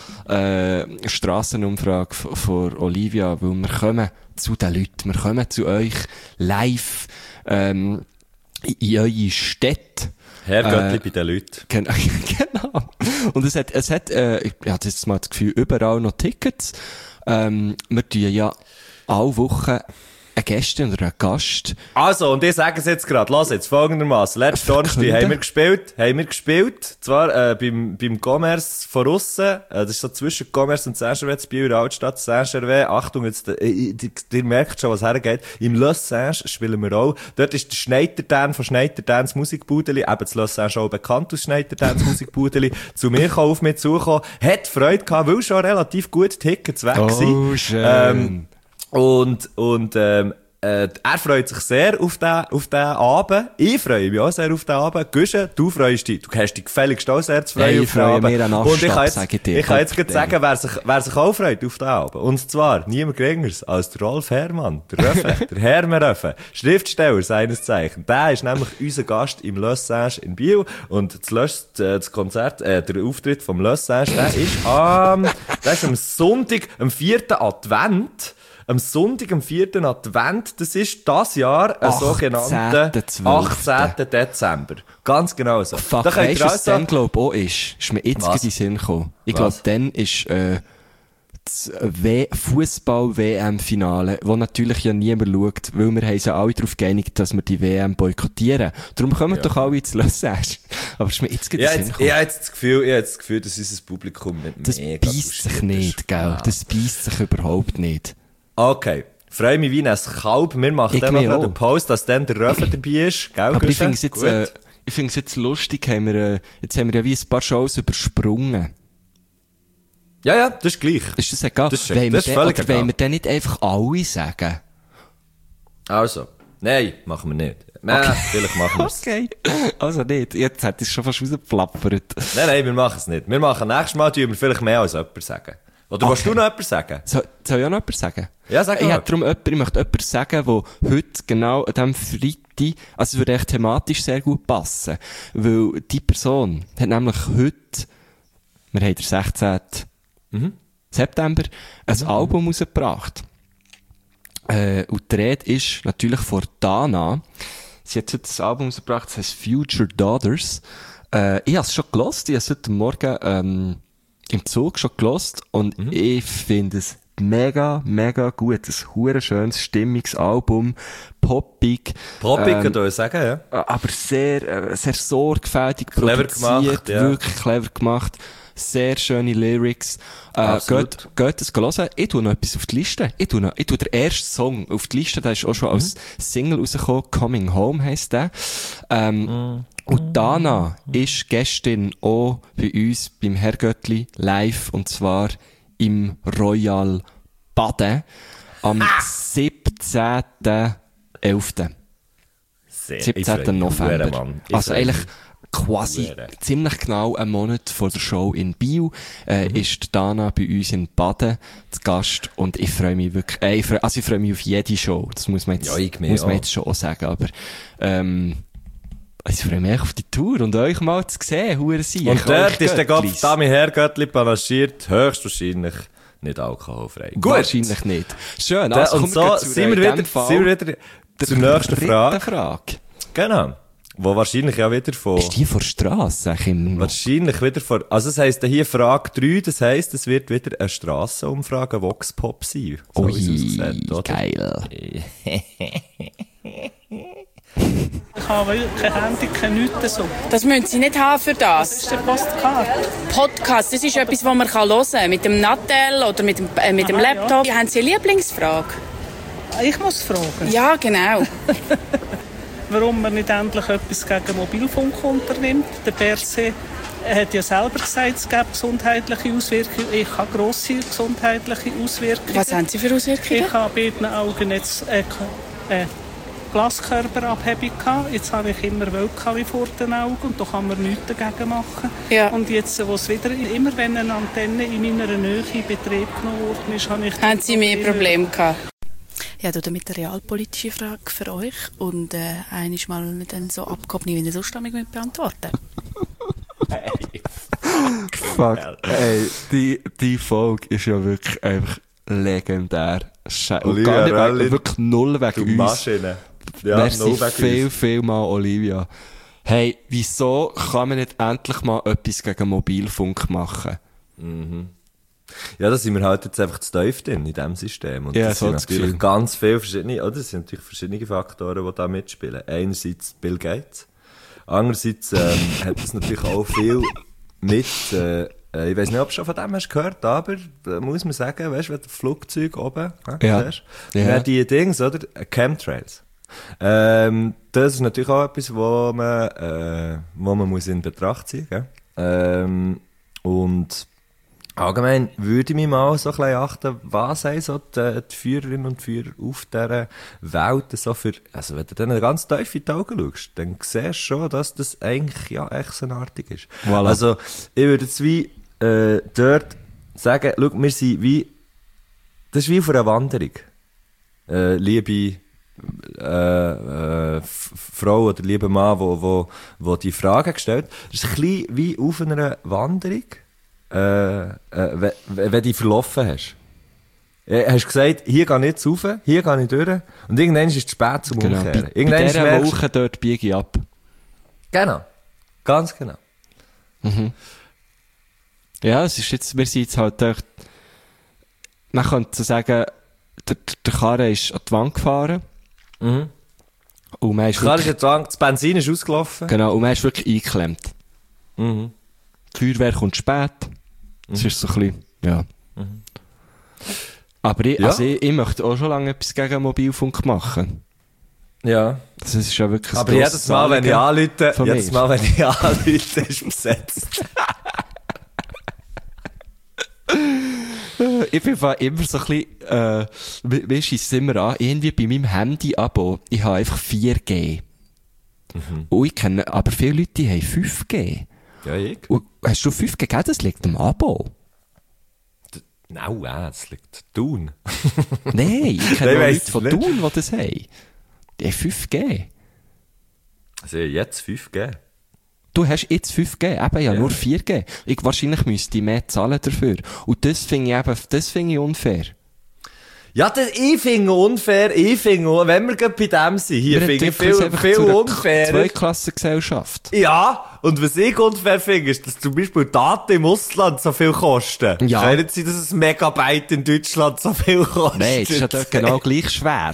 äh, Strassenumfrage v- von Olivia, weil wir kommen zu den Leuten, wir kommen zu euch live, ähm, in, in eure Städte. Herr Äh, Göttli bei den Leuten. Gen- genau. Und es hat, es hat, äh, ich hatte jetzt mal das Gefühl, überall noch Tickets. Ähm, wir tun ja alle Wochen eine Gästin oder einen Gast. Also, und ich sage es jetzt gerade, lass jetzt folgendermaßen. Letzten Donnerstag Verkünden. haben wir gespielt, haben wir gespielt, zwar, äh, beim, beim Commerce von aussen, äh, das ist so zwischen Commerce und Saint-Gervais, Biel in der Altstadt, Saint-Gervais, Achtung, jetzt, äh, ihr, ihr merkt schon, was hergeht. Im Le Saint spielen wir auch. Dort ist der Schneidertan von Schneidertans Musikbudeli, eben das Le Saint schon bekannt aus Schneidertans Musikbudeli, zu mir gekommen, auf mich zugekommen, hat Freude gehabt, weil schon relativ gut Tickets weg sind. Oh, schön. Ähm, Und, und, ähm, äh, er freut sich sehr auf den, auf den Abend. Ich freue mich auch sehr auf den Abend. Güsche, du freust dich, du hast dich gefälligst auch sehr zu freuen Hey, auf ich den freue Abend. mich an Und ich kann Astab, jetzt, sage ich dir. ich kann jetzt gerade Kopfding. sagen, wer sich, wer sich auch freut auf den Abend. Und zwar niemand geringeres als der Rolf Herrmann, der Röffe, der Hermann Röffe, Schriftsteller seines Zeichens. Der ist nämlich unser Gast im Le Saint in Biel. Und das, Le- äh, das Konzert, äh, der Auftritt vom Le Saint, der ist am, der ist am Sonntag, am vierten Advent. Am Sonntag, am vierten Advent, das ist das Jahr ein sogenannter zwölften achtzehnten Dezember. Ganz genau so. Fuck, Da könnt weißt ihr du, was also- dann, glaub ich, auch ist? Ist mir jetzt Was? gerade in den Sinn gekommen. Ich glaube, Was? dann ist, äh, das W- Fußball-W M-Finale, wo natürlich ja niemand schaut, weil wir haben uns ja alle darauf geeinigt, dass wir die W M boykottieren. Darum kommen Ja. doch alle ins Lausanne. Aber ist mir jetzt gerade Ja, in den Sinn jetzt, gekommen. ich habe jetzt das Gefühl, ich habe jetzt das Gefühl, dass unser Publikum nicht Das mega beißt sich touchiert nicht, ist. gell? Ja. Das beißt sich überhaupt nicht. Okay. Freue mich wie ein Kalb. Wir machen Ich dann noch mich einen auch. Post, dass dann der Röffe dabei ist. Gell, Aber ich Güsche? finde es jetzt, Gut. äh, ich finde es jetzt lustig, haben wir, äh, jetzt haben wir ja wie ein paar Shows übersprungen. Ja, ja, das ist gleich. Ist das egal? Das ist- wollen wir das ist denn, völlig oder egal. wollen wir denn nicht einfach alle sagen? Also. Nein, machen wir nicht. Nein, vielleicht machen wir es. Okay. Also nicht. Jetzt hat es schon fast rausgeplappert. Nein, nein, wir machen es nicht. Wir machen nächstes Mal, tun wir vielleicht mehr als jemand sagen. Oder Okay. willst du noch jemand sagen? So, soll ich auch noch etwas sagen? Ja, sag Ich mal. hätte darum jemand, ich möchte jemand sagen, der heute genau an diesem Freitag, also es würde echt thematisch sehr gut passen. Weil die Person hat nämlich heute, wir haben den sechzehnten September, ein Album rausgebracht. Äh, und die Rede ist natürlich von Dana. Sie hat heute das Album rausgebracht, das heisst Future Daughters. Äh, ich habe es schon gelost, ich habe es heute Morgen ähm, im Zug schon gelost und ich finde es mega, mega gut. Ein hure schönes, stimmiges Album, poppig. Poppig, ähm, kann ich sagen, ja. aber sehr, äh, sehr sorgfältig Clever produziert, gemacht, ja. wirklich clever gemacht. Sehr schöne Lyrics. Äh, Absolut. geht, geht es hören. Ich tue noch etwas auf die Liste. Ich tue noch, ich tue den ersten Song auf die Liste, der ist auch schon als Single rausgekommen. Coming Home heisst der. Ähm, Und Dana ist gestern auch bei uns beim Herr Göttli live, und zwar im Royal Baden am siebzehnten elften Sehr. siebzehnten November. Mann. Ich Also freu eigentlich mich. quasi Huere. ziemlich genau einen Monat vor der Show in Biel, äh, Mhm. ist Dana bei uns in Baden zu Gast und ich freue mich wirklich, äh, ich freu, also ich freue mich auf jede Show, das muss man jetzt, Ja, ich mich muss man auch. jetzt schon auch sagen, aber, ähm, ich freue mich echt auf die Tour und euch mal zu sehen, hure sie. Und dort ist der Gott, Dami Herrgöttli panaschiert, höchstwahrscheinlich nicht alkoholfrei. Gut. Wahrscheinlich nicht. Schön, Da, also und kommen so wir gleich zu sind in wir, dem wieder, Fall sind wir wieder zur nächsten dritten Frage. Frage. Genau. Wo wahrscheinlich ja wieder von... Ist die vor der Strasse, sag ich immer noch? Wahrscheinlich wieder von... Also das heisst hier Frage drei, das heisst, es wird wieder eine Strassenumfrage, Vox Pop sein. So Ui, wie es aussieht, oder? geil. Ich habe kein Handy, kein nichts so. Das müssen Sie nicht haben für Das das. ist der Postkarte. Podcast, das ist etwas, was man hören kann. Mit dem Nattel oder mit dem, äh, mit dem Aha, Laptop. Ja. Haben Sie eine Lieblingsfrage? Ich muss fragen, Ja, genau. warum man nicht endlich etwas gegen Mobilfunk unternimmt. Der Berse hat ja selber gesagt, es gäbe gesundheitliche Auswirkungen. Ich habe grosse gesundheitliche Auswirkungen. Was haben Sie für Auswirkungen? Ich habe bei den Augen jetzt äh, äh, Glaskörperabhebung gehabt. Jetzt habe ich immer Wölkchen vor den Augen und da kann man nichts dagegen machen. Ja. Und jetzt, wo es wieder, immer wenn eine Antenne in meiner Nähe in Betrieb genommen worden ist, habe ich... Haben Sie mehr Probleme gehabt? Ja, du damit eine realpolitische Frage für euch und äh, einmal mal nicht dann so abgehoben, wie ihr sonst damit beantworten. Fuck. Ey, die, die Folge ist ja wirklich einfach legendär. Schei- Und Olivia gar nicht Rallin, wegen, wirklich null wegen Du uns. Maschine. Ja, Merci no wegen viel, uns. viel mal, Olivia. Hey, wieso kann man nicht endlich mal etwas gegen Mobilfunk machen? Ja, da sind wir halt jetzt einfach zu tief drin, in diesem System. Und Ja, das so sind das natürlich Gefühl. ganz viele verschiedene, oder? Das sind natürlich verschiedene Faktoren, die da mitspielen. Einerseits Bill Gates. Andererseits, ähm, hat das natürlich auch viel mit, äh, äh, ich weiss nicht, ob du schon von dem hast gehört, aber, äh, muss man sagen, weißt du, wenn du Flugzeug oben, äh, Ja. siehst, Ja. dann die Dings, oder? Chemtrails. Ähm, das ist natürlich auch etwas, wo man, äh, wo man muss in Betracht ziehen, gell? Ähm, und, allgemein würde ich mich mal so ein bisschen achten, was haben so die, die Führerinnen und Führer auf dieser Welt so für, also wenn du dann ganz tief in die Augen schaust, dann siehst du schon, dass das eigentlich ja echt so artig ist. Voilà. Also, ich würde jetzt wie, äh, dort sagen, schau, wir sind wie, das ist wie auf einer Wanderung. Äh, liebe, äh, äh, F- Frau oder lieber Mann, wo, wo, wo die Frage gestellt, das ist ein bisschen wie auf einer Wanderung, äh, äh, wenn, wenn du verlaufen hast. Äh, hast gesagt, hier gehe ich jetzt rauf, hier gehe ich durch, und irgendwann ist es zu spät zum Genau. Umkehren. Bei, bei Irgendwann dieser merkst du- Woche dort biege ich ab. Genau. Ganz genau. Ja, es ist jetzt, wir sind jetzt halt echt, man könnte so sagen, der, der Karre ist an die Wand gefahren. Mhm. Und man ist Klar ist wirklich, jetzt sagen, das Benzin ist ausgelaufen. genau, und man ist wirklich eingeklemmt. Mhm. Die Feuerwehr kommt spät. Das ist so ein bisschen, ja. Aber ich, Ja. also ich, ich möchte auch schon lange etwas gegen Mobilfunk machen. Ja. Das ist ja wirklich ein Aber grosses jedes Mal, wenn ich Anliegen anrufe, von jedes mir. Mal, wenn ich anrufe, ist besetzt. Ich bin fa- immer so ein bisschen, äh, wie, wie scheisst es immer an, irgendwie bei meinem Handy-Abo, ich habe einfach vier G. Und ich kenne, aber viele Leute, die haben fünf G. Ja, ich. Und hast du fünf G gegeben? Das liegt am Abo. Nein, äh, das liegt Thun. Nein, ich Nein, kenne auch weiss Leute von nicht. Thun, die das haben. Die haben fünf G. Also jetzt fünf G. Du hast jetzt fünf G, eben ja, nur vier G. Ich, wahrscheinlich müsste ich mehr zahlen dafür. Und das finde ich eben, das finde ich unfair. Ja, das, ich finde unfair, ich finde, wenn wir gerade bei dem sind, hier Wir finde ich entwickeln uns viel, einfach viel zu einer unfair. Zweiklassengesellschaft. Ja, und was ich unfair finde, ist, dass zum Beispiel Daten im Ausland so viel kosten. Ja. Kann nicht sein, dass ein Megabyte in Deutschland so viel kostet. Nein, das ist ja dort genau gleich schwer.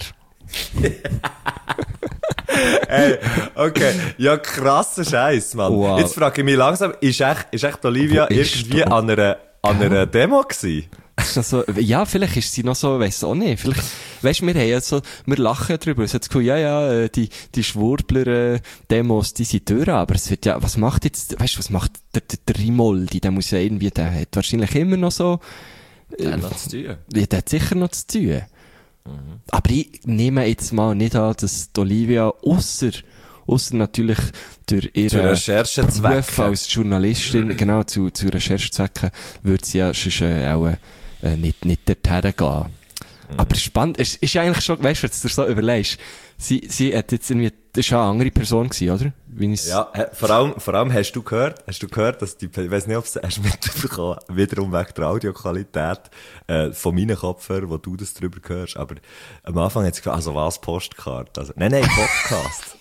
Ey, okay. Ja, krasser Scheiß, Mann. Wow. Jetzt frage ich mich langsam, ist echt, ist echt Olivia Wo ist irgendwie du? an einer, an einer Demo gewesen? Das ist noch so, ja, vielleicht ist sie noch so, weiss auch nicht. Vielleicht, weisst du, wir haben ja so, wir lachen drüber. Es hat das Gefühl, ja, ja, äh, die, die Schwurbler-Demos, die sind durch, aber es wird ja, was macht jetzt, weißt du, was macht der, der, der Rimoldi? Der muss ja irgendwie, der hat wahrscheinlich immer noch so, Ja, noch zu tun. ja, der hat sicher noch zu tun. Mhm. Aber ich nehme jetzt mal nicht an, dass die Olivia, ausser, ausser natürlich durch ihre Recherchezwecke Beruf als Journalistin, genau, zu, zu Recherchezwecken, würde sie ja sonst äh, auch äh, nicht, nicht dorthin gehen. Mhm. Aber spannend, es ist eigentlich schon, weißt du, wenn du dir so überlegst, sie, sie hat jetzt irgendwie, das war eine andere Person gewesen, oder? Wie ja, vor allem, vor allem hast du gehört, hast du gehört, dass die, ich weiss nicht, ob du es mitbekommen hast, wiederum wegen der Audioqualität, äh, von meinen Kopfhörern, wo du das drüber hörst, aber am Anfang hat sie gesagt, also was, Postkarte? Also, nein, nein, Podcast.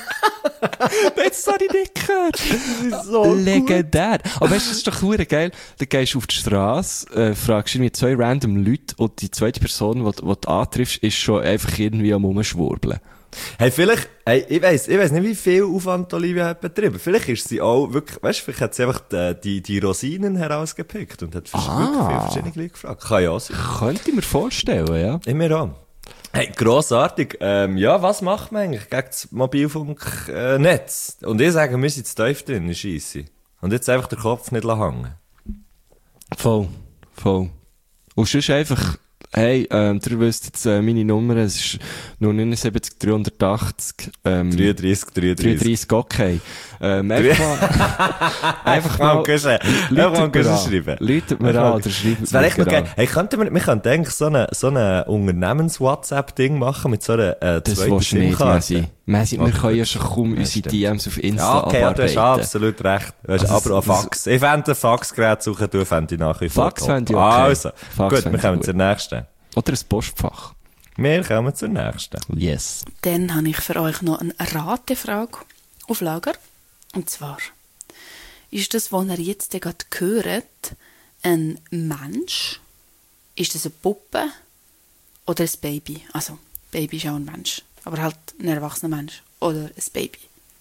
Jetzt habe ich nicht gehört. Das ist so legendär. Aber weißt du, das ist doch verdammt geil. Dann gehst du auf die Straße, äh, fragst irgendwie zwei random Leute und die zweite Person, die, die du antriffst, ist schon einfach irgendwie am Rumschwurbeln. Hey, vielleicht, hey, ich weiss, ich weiss nicht, wie viel Aufwand Olivia hat betrieben. Vielleicht ist sie auch wirklich, weißt du, vielleicht hat sie einfach die, die, die Rosinen herausgepickt und hat ah. wirklich viele verschiedene Leute gefragt. Kann ja auch sein. Könnte ich mir vorstellen, ja. Ich mir auch. Hey, grossartig. Ähm, ja, was macht man eigentlich gegen das Mobilfunknetz? Äh, und ich sage, wir sind zu tief drin, scheisse. Und jetzt einfach den Kopf nicht hängen. Voll. Voll. Und sonst einfach, hey, ähm, ihr wisst jetzt äh, meine Nummer, es ist null neun sieben null drei achtzig, ähm, dreiunddreissig, dreiunddreissig. dreiunddreissig, okay. Ähm, einfach mal, einfach mal, einfach mal schreiben. Läutet mir an oder schreibt das wäre echt noch geil. Hey, könnten wir, wir könnten eigentlich so eine, so eine Unternehmens-WhatsApp-Ding machen mit so einer, äh, das zweiten SIM-Karte. Messi, wir können ja schon kaum ja, unsere D Ms auf Insta ja, okay, abarbeiten. Ja, du hast absolut recht. Weißt, also, aber auch Fax. Ich fände ein Faxgerät suchen, du fände ich nach wie vor. Fax fände ich okay. Also, Fax gut, wir kommen zur nächsten. Oder ein Postfach. Wir kommen zur nächsten. Yes. Dann habe ich für euch noch eine Ratefrage auf Lager. Und zwar, ist das, was ihr jetzt gerade hört, ein Mensch? Ist das eine Puppe? Oder ein Baby? Also, Baby ist auch ein Mensch. Aber halt ein erwachsener Mensch. Oder ein Baby.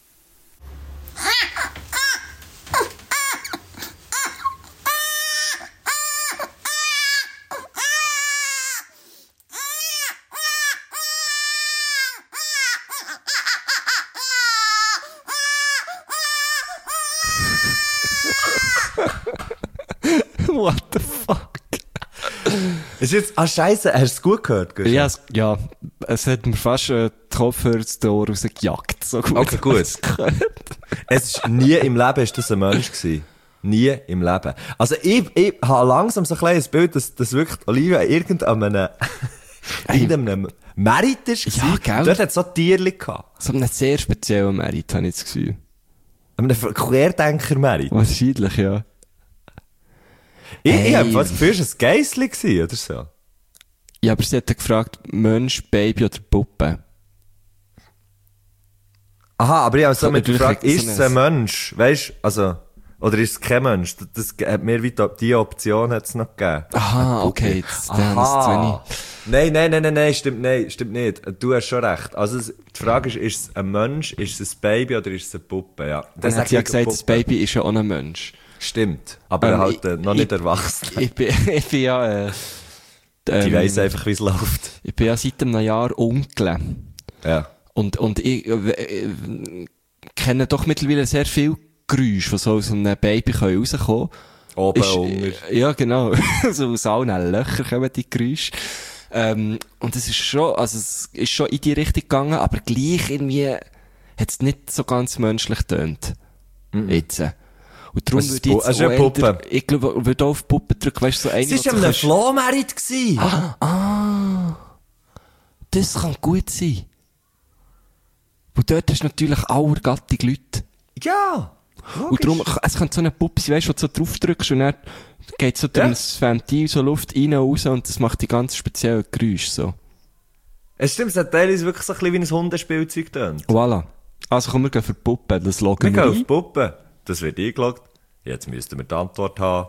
What the fuck? Ist jetzt, ah, scheisse, hast du es gut gehört? Ja, es, ja, es hat mir fast äh, die Kopfhörer aus den Ohren rausgejagt. So gut. Okay, gut. Es ist nie im Leben ist das ein Mensch gewesen. Nie im Leben. Also ich, ich habe langsam so ein kleines Bild, dass, dass wirklich Olivia irgendeinem, in einem Merit ist. Ja, gell? Dort hat es so Tierchen gehabt. So einen sehr speziellen Merit, habe ich das Gefühl. Einem Querdenker-Merit. Wahrscheinlich, ja. Ich, hey. ich habe das Gefühl, es war ein Geissli gewesen, oder so. Ja, aber sie hat gefragt, Mensch, Baby oder Puppe? Aha, aber ich habe so So, mit gefragt, so ist es ein Mensch? Weißt du, also, oder ist es kein Mensch? Das, das hat mir wie die Option hat's noch gegeben. Aha, okay, jetzt, dann ist es zu wenig. Nein, nein, nein, nein, nein, stimmt, nein, stimmt nicht. Du hast schon recht. Also, es, die Frage ist, ist es ein Mensch, ist es ein Baby oder ist es eine Puppe, ja. Dann hat sie ja gesagt, das Baby ist ja auch ein Mensch. Stimmt. Aber Ähm, halt, äh, noch ich- nicht erwachsen. Ich bin, ich bin ja, äh, Die ähm, weiss einfach, wie es läuft. ich bin ja seit einem Jahr Onkel. Ja. Und, und ich, äh, äh, kenne doch mittlerweile sehr viel Geräusche, die so aus einem Baby können rauskommen können. Oben, Ist, unter. äh, ja, genau. Also aus allen Löchern kommen die Geräusche. Ähm, und es ist schon, also es ist schon in die Richtung gegangen, aber gleich irgendwie hat es nicht so ganz menschlich getönt. Mhm. Jetzt. Und darum Es ist würde ich Pu- jetzt es ist eine auch eher- Puppe. ich glaube, ich würde auch auf Puppe drücken, weißt du, so eine, Es war die an einem kannst- Flohmerit gewesen. Ah, ah, das kann gut sein. Und dort hast du natürlich allergattige Leute. Ja. Und darum, es könnte so eine Puppe sein, weißt du, wo du so drauf drückst und dann geht so durch Ja. ein Ventil so Luft rein und raus und das macht die ganz speziellen Geräusche so. Es stimmt, es hat teilweise wirklich so ein bisschen wie ein Hundespielzeug getönt. Voilà. Also komm, wir gehen für die Puppe, das Wir loggen gehen wir auf die ein. Puppe. Das wird eingeloggt. Jetzt müssten wir die Antwort haben.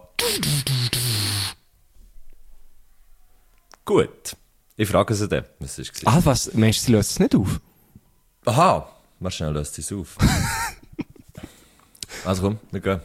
Gut. Ich frage sie dann, was es war. Ah, was? Meinst du, sie löst es nicht auf? Aha. Mal schnell löst sie es auf. Also komm, wir gehen.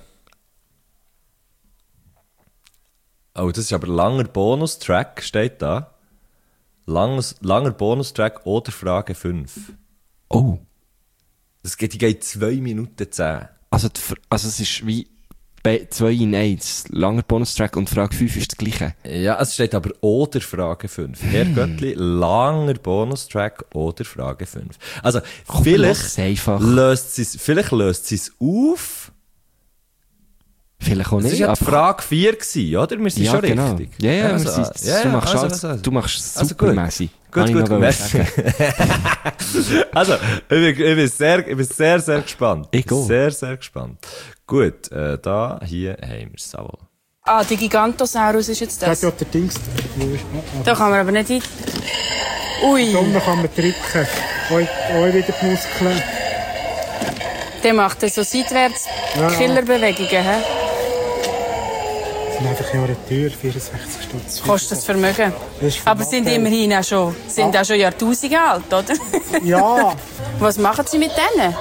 Oh, das ist aber ein langer Bonustrack, steht da. Langes, langer Bonustrack oder Frage fünf. Oh. Das geht, die geht zwei Minuten zehn. Also, die, Fr- also es ist wie Be- zwei in eins. Langer Bonustrack und Frage fünf ist das Gleiche. Ja, es steht aber oder Frage fünf. Herr Göttli, langer Bonustrack oder Frage fünf. Also, Komm, vielleicht lass es einfach. löst sie es, vielleicht löst sie es auf. Vielleicht auch Das nicht. war ja die aber- Frage vier gewesen, oder? Wir sind ja, schon genau. richtig. Ja, ja, also, wir sind, ja, du machst also, alles, also, du machst also super, gut. Messi. Gut, Kann ich gut, noch gut. sagen. Also, ich bin, ich bin sehr, ich bin sehr, sehr gespannt. Ich auch. Sehr, sehr gespannt. Gut, äh, da, hier haben wir es auch. Ah, die Gigantosaurus ist jetzt das. Das hat ja der Dings. Da kann man aber nicht hin. Ui, Da unten kann man drücken. Euch, euch wieder die Muskeln. der macht so seitwärts Ja, ja. Killerbewegungen. He? Das sind einfach ja eine Tür, vierundsechzig Stutz. Kostet das Vermögen. Das ist vom Aber sind Abteil. immerhin auch schon, sind auch schon Jahrtausende alt, oder? Ja, Was machen Sie mit denen?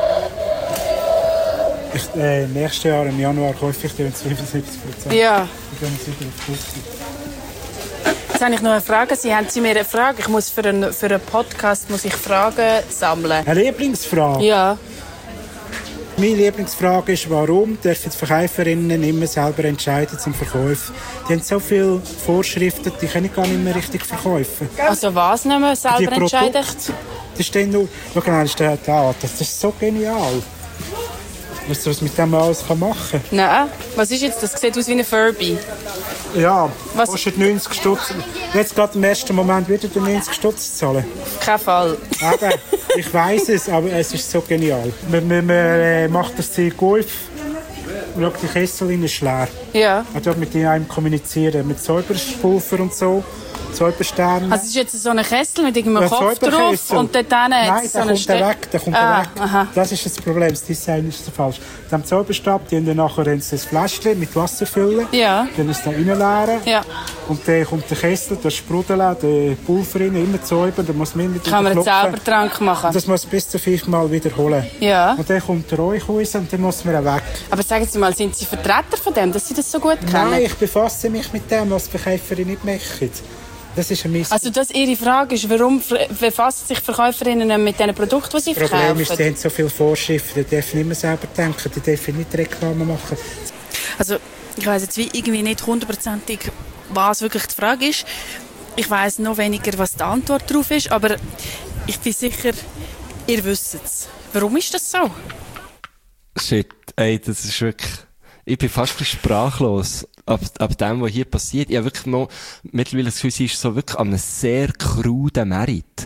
ich, äh, nächstes Jahr im Januar kaufe ich die mit fünfundsiebzig Prozent. Ja, Dann gehen wir wieder auf fünfzig. jetzt habe ich noch eine Frage. Sie haben Sie mir eine Frage. Ich muss für einen, für einen Podcast muss ich Fragen sammeln. Eine Lieblingsfrage. Ja. Meine Lieblingsfrage ist, warum dürfen die Verkäuferinnen immer selber entscheiden zum Verkauf? Die haben so viele Vorschriften, die können gar nicht mehr richtig verkaufen. Also was nicht mehr Die selber Produkte- entscheiden? Das steht nur, schau mal, das steht da. Das ist so genial. Weißt du, was mit dem alles machen kann? Nein. Was ist jetzt? Das sieht aus wie ein Furby. Ja, Was- kostet neunzig Stutz. Jetzt gerade im ersten Moment wieder die neunzig Stutz zahlen. Kein Fall. Aber ich weiss es, aber es ist so genial. Man, man, man äh, macht das Ziel Golf. Schau, die Kessel ist leer. Ja. Man dort mit einem kommunizieren, mit Säuberpulver und so, Säuberstäben. Also es ist jetzt so ein Kessel mit irgendeinem Ein Kopf drauf Säuberkessel. und dort hinten Nein, hat es so der einen kommt der Steck. weg, der kommt Ah, der weg. aha. Das ist das Problem, das Design ist so falsch. Dem Zauberstab, die haben dann nachher das Fläschchen mit Wasser füllen, Ja. dann ist der reinleeren Ja. und dann kommt der Kessel, das sprudeln, der Pulver rein, immer säubern, dann muss man immer Kann man einen klopfen. Zaubertrank machen. Und das muss bis zu fünfmal wiederholen. Ja. Und dann kommt der Räuch raus und dann muss man ihn weg. Aber sagen Sie mal, sind Sie Vertreter von dem, dass Sie das so gut kennen? Nein, ich befasse mich mit dem, was die Verkäuferin nicht machen. Das ist ein Mist. Also das Ihre Frage ist, warum ver- befassen sich Verkäuferinnen mit den Produkten, die sie Das Problem ist, verkaufen? die haben so viele Vorschriften, die dürfen nicht mehr selber denken, die dürfen nicht Reklame machen. Also ich weiss jetzt wie irgendwie nicht hundertprozentig, was wirklich die Frage ist. Ich weiss noch weniger, was die Antwort darauf ist, aber ich bin sicher, ihr wisst es. Warum ist das so? Shit, ey, das ist wirklich... Ich bin fast ein bisschen sprachlos ab, ab dem, was hier passiert. Ich habe wirklich noch mittlerweile das Gefühl, sie ist so wirklich an einem sehr kruden Merit.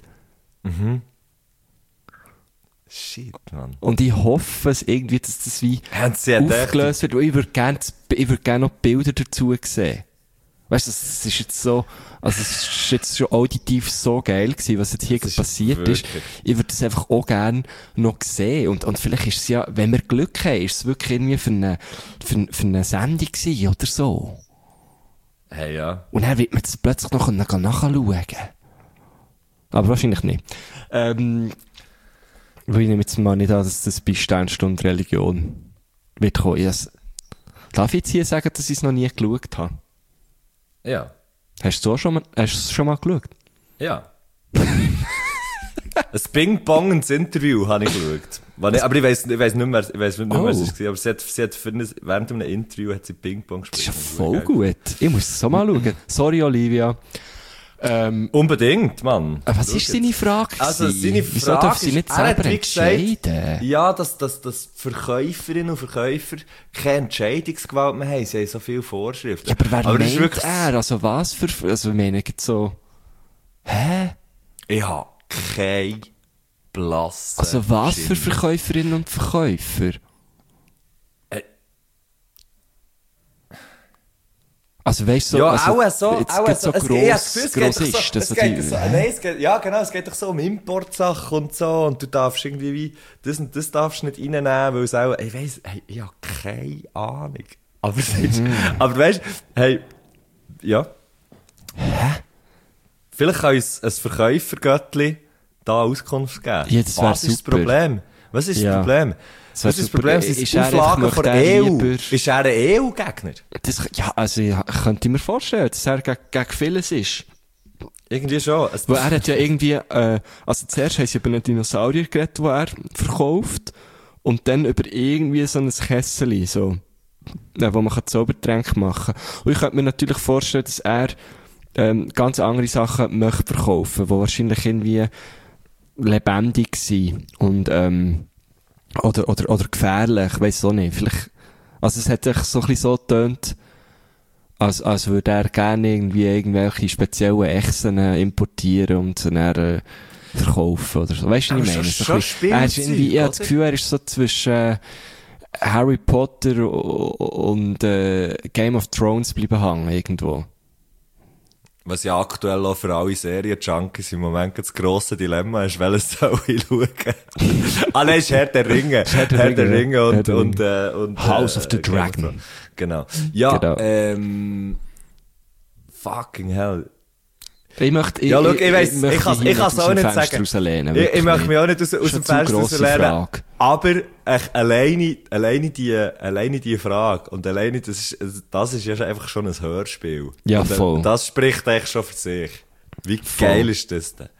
Shit, Mann. Und ich hoffe es irgendwie, dass das wie Haben Sie ja gedacht, aufgelöst wird. Und ich würde gerne, ich würde gerne noch Bilder dazu sehen. Weißt du, das ist jetzt so, also es ist jetzt schon auditiv so geil gewesen, was jetzt hier Das ist passiert ist. wirklich- Ich würde das einfach auch gerne noch sehen. Und, und vielleicht ist es ja, wenn wir Glück haben, ist es wirklich irgendwie für eine, für, für eine Sendung gewesen oder so. Hey, ja. Und dann wird man das plötzlich noch nachschauen. Aber wahrscheinlich nicht. Ähm, weil ich nehme jetzt mal nicht an, dass das bei Sternstunde Religion wird kommen. Ich has- Darf ich jetzt hier sagen, dass ich es noch nie geschaut habe? Ja. Hast du auch schon mal, hast du es schon mal geschaut? Ja. Ein Ping-Pong ins Interview habe ich geschaut. War nicht- Aber ich weiss, ich weiss nicht mehr, ich weiss nicht mehr, was Oh. es war. Aber sie hat, sie hat für ein, während einem Interview hat sie Ping-Pong Das gespielt. ist ja voll gut. Ich muss es so mal schauen. Sorry, Olivia. Ähm, Unbedingt, Mann. äh, was Schau ist jetzt. seine Frage? Also, gewesen? seine Frage Wieso darf sie ist, nicht er hat selber wie gesagt, entscheiden? Ja, dass, dass, dass Verkäuferinnen und Verkäufer keine Entscheidungsgewalt mehr haben. Sie haben so viele Vorschriften. Ja, aber wer das meint ist wirklich, er? Also was für, also ich meine, jetzt so, hä? ich habe keine blasse Also was für Schimmer. Verkäuferinnen und Verkäufer? Äh. Also weißt du, so, Ja, also, auch so, jetzt auch gibt's so. so Es geht- ich habe das gross, Gefühl, es geht gross doch so, ist, dass es so geht die, so, hä? nein, es geht, ja genau, es geht doch so um Importsachen und so und du darfst irgendwie wie, das und das darfst du nicht reinnehmen, weil es auch, ich weiss, hey, ich habe keine Ahnung. Aber, Mhm. aber weißt du, hey, ja. Hä? Vielleicht kann uns ein Verkäufergöttli da Auskunft geben. Ja, das wär Was ist das super. Problem? Was ist Ja. das Problem? Das wär Was ist das super. Problem? Sind Ist die er Auflagen einfach- von möchte der er E U? lieber- Ist er ein E U-Gegner? Das, ja, also ich könnte mir vorstellen, dass er gegen, gegen vieles ist. Irgendwie schon. Es- Weil er hat ja irgendwie, äh, also zuerst haben sie über einen Dinosaurier geredet, den er verkauft, und dann über irgendwie so ein Kessel, so. äh, wo man Zaubertränke machen kann. Und ich könnte mir natürlich vorstellen, dass er ähm, ganz andere Sachen möchte verkaufen, die wahrscheinlich irgendwie lebendig sind und ähm, oder, oder, oder gefährlich, ich weiss auch nicht. Vielleicht, also es hat sich so ein bisschen so getönt, als, als würde er gerne irgendwie irgendwelche speziellen Echsen äh, importieren und sie dann äh, verkaufen oder so. Weißt du, was ich meine? So schon bisschen, er ist irgendwie, ich habe das Gefühl, er ist so zwischen äh, Harry Potter und äh, Game of Thrones bleiben hängen irgendwo. Was ja aktuell auch für alle Serien-Junkies im Moment das grosse Dilemma ist, welches soll ich schauen? ah, nein, ist Herr der Ringe. Herr der, Herr der Ringe und, Herr der und, Ringe. und, äh, und, House äh, of the Dragon. Genau. Ja, genau. ähm, fucking hell. Ich möchte, ich, ja, schau, ich, ich weiss, ich, ich kann es auch nicht sagen. Ich, ich möchte mich auch nicht aus, aus dem Fenster rauslehnen. Aber echt, alleine, alleine die, alleine die Frage und alleine das ist, das ist ja einfach schon ein Hörspiel. Ja, und, voll. Das spricht echt schon für sich. Wie voll. Geil ist das denn?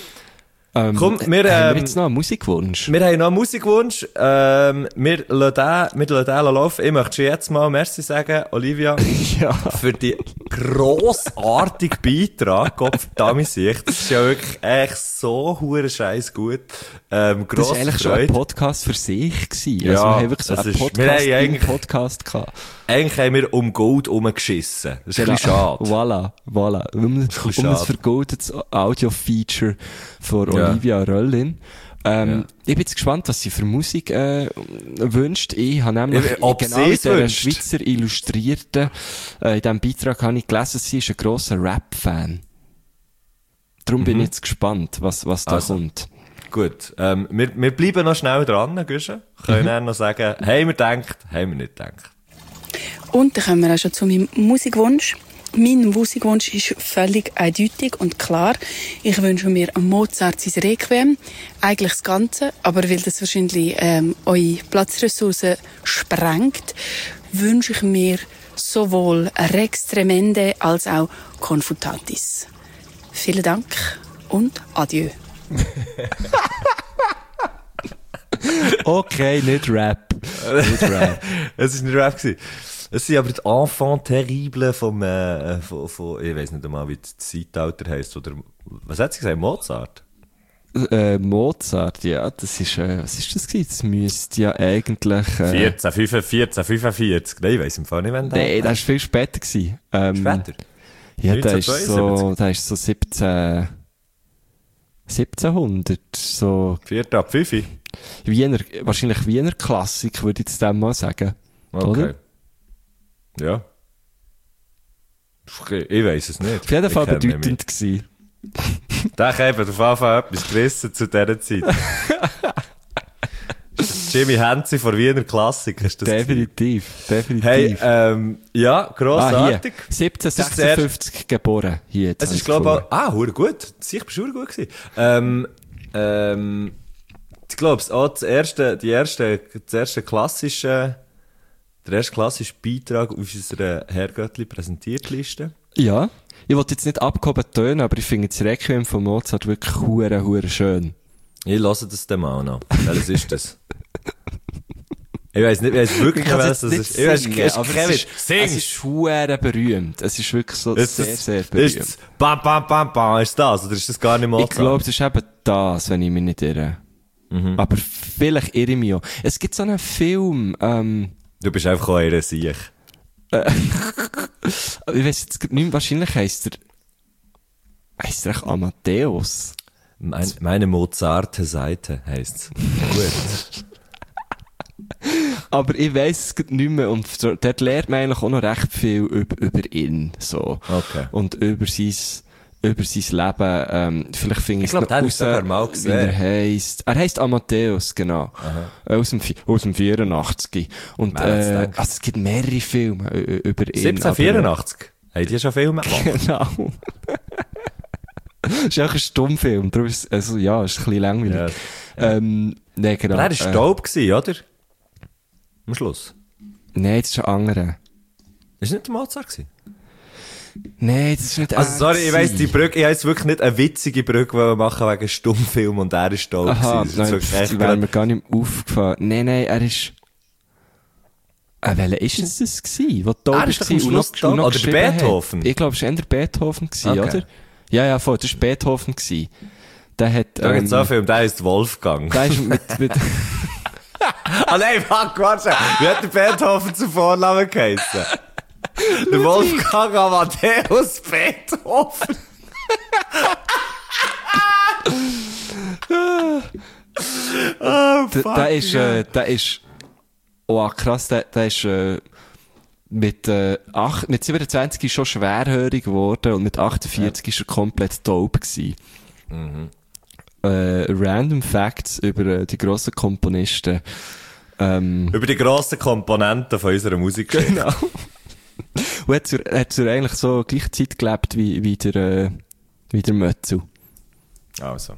Ähm, Komm, wir, ähm, haben wir ähm, jetzt noch einen Musikwunsch? Wir haben noch einen Musikwunsch. Ähm, wir lassen den, wir lassen den laufen. Ich möchte schon jetzt mal Merci sagen, Olivia, ja. für die grossartige Beitrag. Gott verdammt sich. Das ist ja wirklich echt so hure Scheiß gut. Ähm, das war eigentlich schon ein Podcast für sich gewesen. Ja, also wir haben wirklich so einen ist, Podcast, wir haben Podcast gehabt. Eigentlich haben wir um Gold rumgeschissen. Das ist genau. Ein bisschen schade. Voilà, voilà. Um, um schade. das vergoldetes Audio-Feature von Olivia ja. Röllin. Ähm, ja. Ich bin jetzt gespannt, was sie für Musik äh, wünscht. Ich habe nämlich ich, ob genau in dieser Schweizer Illustrierten, äh, in diesem Beitrag habe ich gelesen, sie ist ein grosser Rap-Fan. Darum mhm. bin ich jetzt gespannt, was, was da also. kommt. Gut, ähm, wir, wir bleiben noch schnell dran, Güsche. Können mhm. dann noch sagen, haben wir gedacht, haben wir nicht gedacht. Und dann kommen wir auch schon zu meinem Musikwunsch. Mein Musikwunsch ist völlig eindeutig und klar. Ich wünsche mir Mozart sein Requiem. Eigentlich das Ganze, aber weil das wahrscheinlich ähm, eure Platzressourcen sprengt, wünsche ich mir sowohl Rex Tremende als auch Confutatis. Vielen Dank und adieu. Okay, nicht Rap. Nicht Rap. Es war nicht Rap gewesen. Es sind aber die Enfants terribles vom, äh, von, von, ich weiss nicht einmal, wie das Zeitalter heisst, oder, was hat sie gesagt, Mozart? Äh, Mozart, ja, das ist, äh, was ist das gewesen? Das müsste ja eigentlich, äh... vierzehn, vierzehn, fünfundvierzig, nein, ich weiss im Fall nicht, wann das Nein, das war viel später gewesen. Ähm, später? Ja, das ist so, das ist so siebzehn, siebzehnhundert, so... Vier ab fünf? Wiener, wahrscheinlich Wiener Klassik, würde ich jetzt dem mal sagen. Okay. Oder? Ja. Ich weiss es nicht. Auf jeden Fall bedeutend gewesen. Da hat eben auf jeden Fall etwas gerissen zu dieser Zeit. Jimmy Henze von Wiener Klassik. Ist das definitiv, definitiv. Hey, ähm, ja, grossartig. Ah, siebzehnhundertsechsundfünfzig geboren. Hier, es ist, glaube ich, ah, hure gut. Sicher bist du gut gewesen. Ähm, ähm, ich glaube, auch das erste, die erste, das erste klassische, der erste klassische Beitrag auf unserer Herrgöttli Präsentiertliste. Ja. Ich wollte jetzt nicht abgehoben tönen, aber ich finde das Requiem von Mozart wirklich hure, hure schön. Ich höre das dann mal noch. Welches ist das? Ich weiss nicht, ich weiss wirklich nicht, was das ist. Ich weiss, singen, es, aber es, ist, es ist hure berühmt. Es ist wirklich so ist sehr, das, sehr berühmt. Ist das, bam, bam, bam, bam, ist das? Oder ist das gar nicht Mozart? Ich glaube, es ist eben das, wenn ich mich nicht irre. Mhm. Aber vielleicht irre ich mich auch. Es gibt so einen Film, ähm, du bist einfach auch eher Sieg. Äh, ich weiss jetzt nicht, wahrscheinlich heisst er, heisst er echt Amadeus? Mein, meine Mozarte Seite heisst's. Gut. Aber ich weiss es nicht mehr und dort lernt man eigentlich auch noch recht viel über, über ihn, so. Okay. Und über sein, über sein Leben, ähm, vielleicht finde ich es noch raus, wie er heisst. Er heisst Amadeus, genau. Aha. Aus dem, aus dem vierundachtzig. Und, äh, also es gibt mehrere Filme über ihn. siebzehnhundertvierundachtzig? Haben die schon Filme gemacht? Genau. Das ist auch ein Stummfilm, darum ist, also, ja, ist ein bisschen langweilig. Ja. Ähm, nee, genau. Aber er war Staub, äh, oder? Am Schluss. Nein, das ist ein anderer. Ist nicht der Mozart gewesen? Nein, das ist nicht Also, sorry, ich weiss, die Brücke, ich weiss wirklich nicht eine witzige Brücke machen wegen Stummfilm und er ist Staub. Aha, gewesen. Das nein, das wäre mir gar nicht aufgefallen. Nein, nein, er ist... Äh, welcher ist es das gewesen? Wo taub Ah, das ist doch am war und noch, Schluss und noch Oder geschrieben Beethoven? hat? Ich glaube, es war eher Beethoven gewesen, Okay. oder? Ja, ja, voll, das war Beethoven gewesen. Der hat, Da gibt's so viel, und der heisst Wolfgang. der ist mit, mit, Ah nein, fuck, warte. Wie hat der Beethoven zum Vornamen geheissen? Der Wolfgang Amadeus Beethoven. Oh, der, fuck. der ist, äh, der ist, oh krass, der, der ist, äh, mit, äh, acht, mit siebenundzwanzig ist schon schwerhörig geworden und mit achtundvierzig ja. ist er komplett taub gewesen. Mhm. Äh, Random Facts über äh, die grossen Komponisten. Ähm, Über die grossen Komponenten von unserer Musikgeschichte. Genau. Und hat er, hat er eigentlich so gleich Zeit gelebt wie, wie der, äh, wie der Mötzel. Also.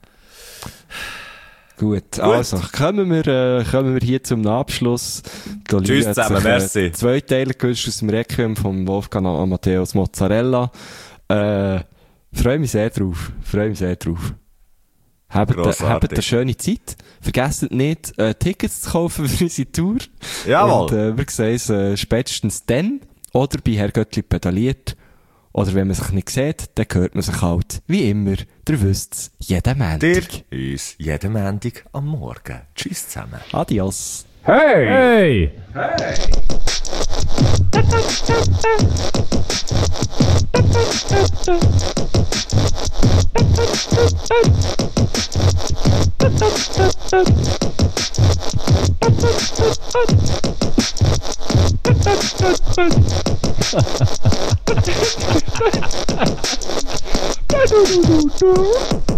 Gut, also, kommen wir, äh, kommen wir hier zum Abschluss. Da Tschüss hat zusammen, sich, äh, merci. Zwei Teile gewünscht aus dem Requiem von Wolfgang Amadeus Mozzarella. Äh, freue mich sehr drauf. Freue mich sehr drauf. Habt, Grossartig. habt eine schöne Zeit. Vergesst nicht, äh, Tickets zu kaufen für unsere Tour. Jawohl. Und, äh, wir sehen uns äh, spätestens dann. Oder bei Herr Göttli pedaliert. Oder wenn man sich nicht sieht, dann hört man sich halt, wie immer, ihr wisst's, jeden Montag. Dir uns jeden Montag am Morgen. Tschüss zusammen. Adios. Hey! Hey! Hey!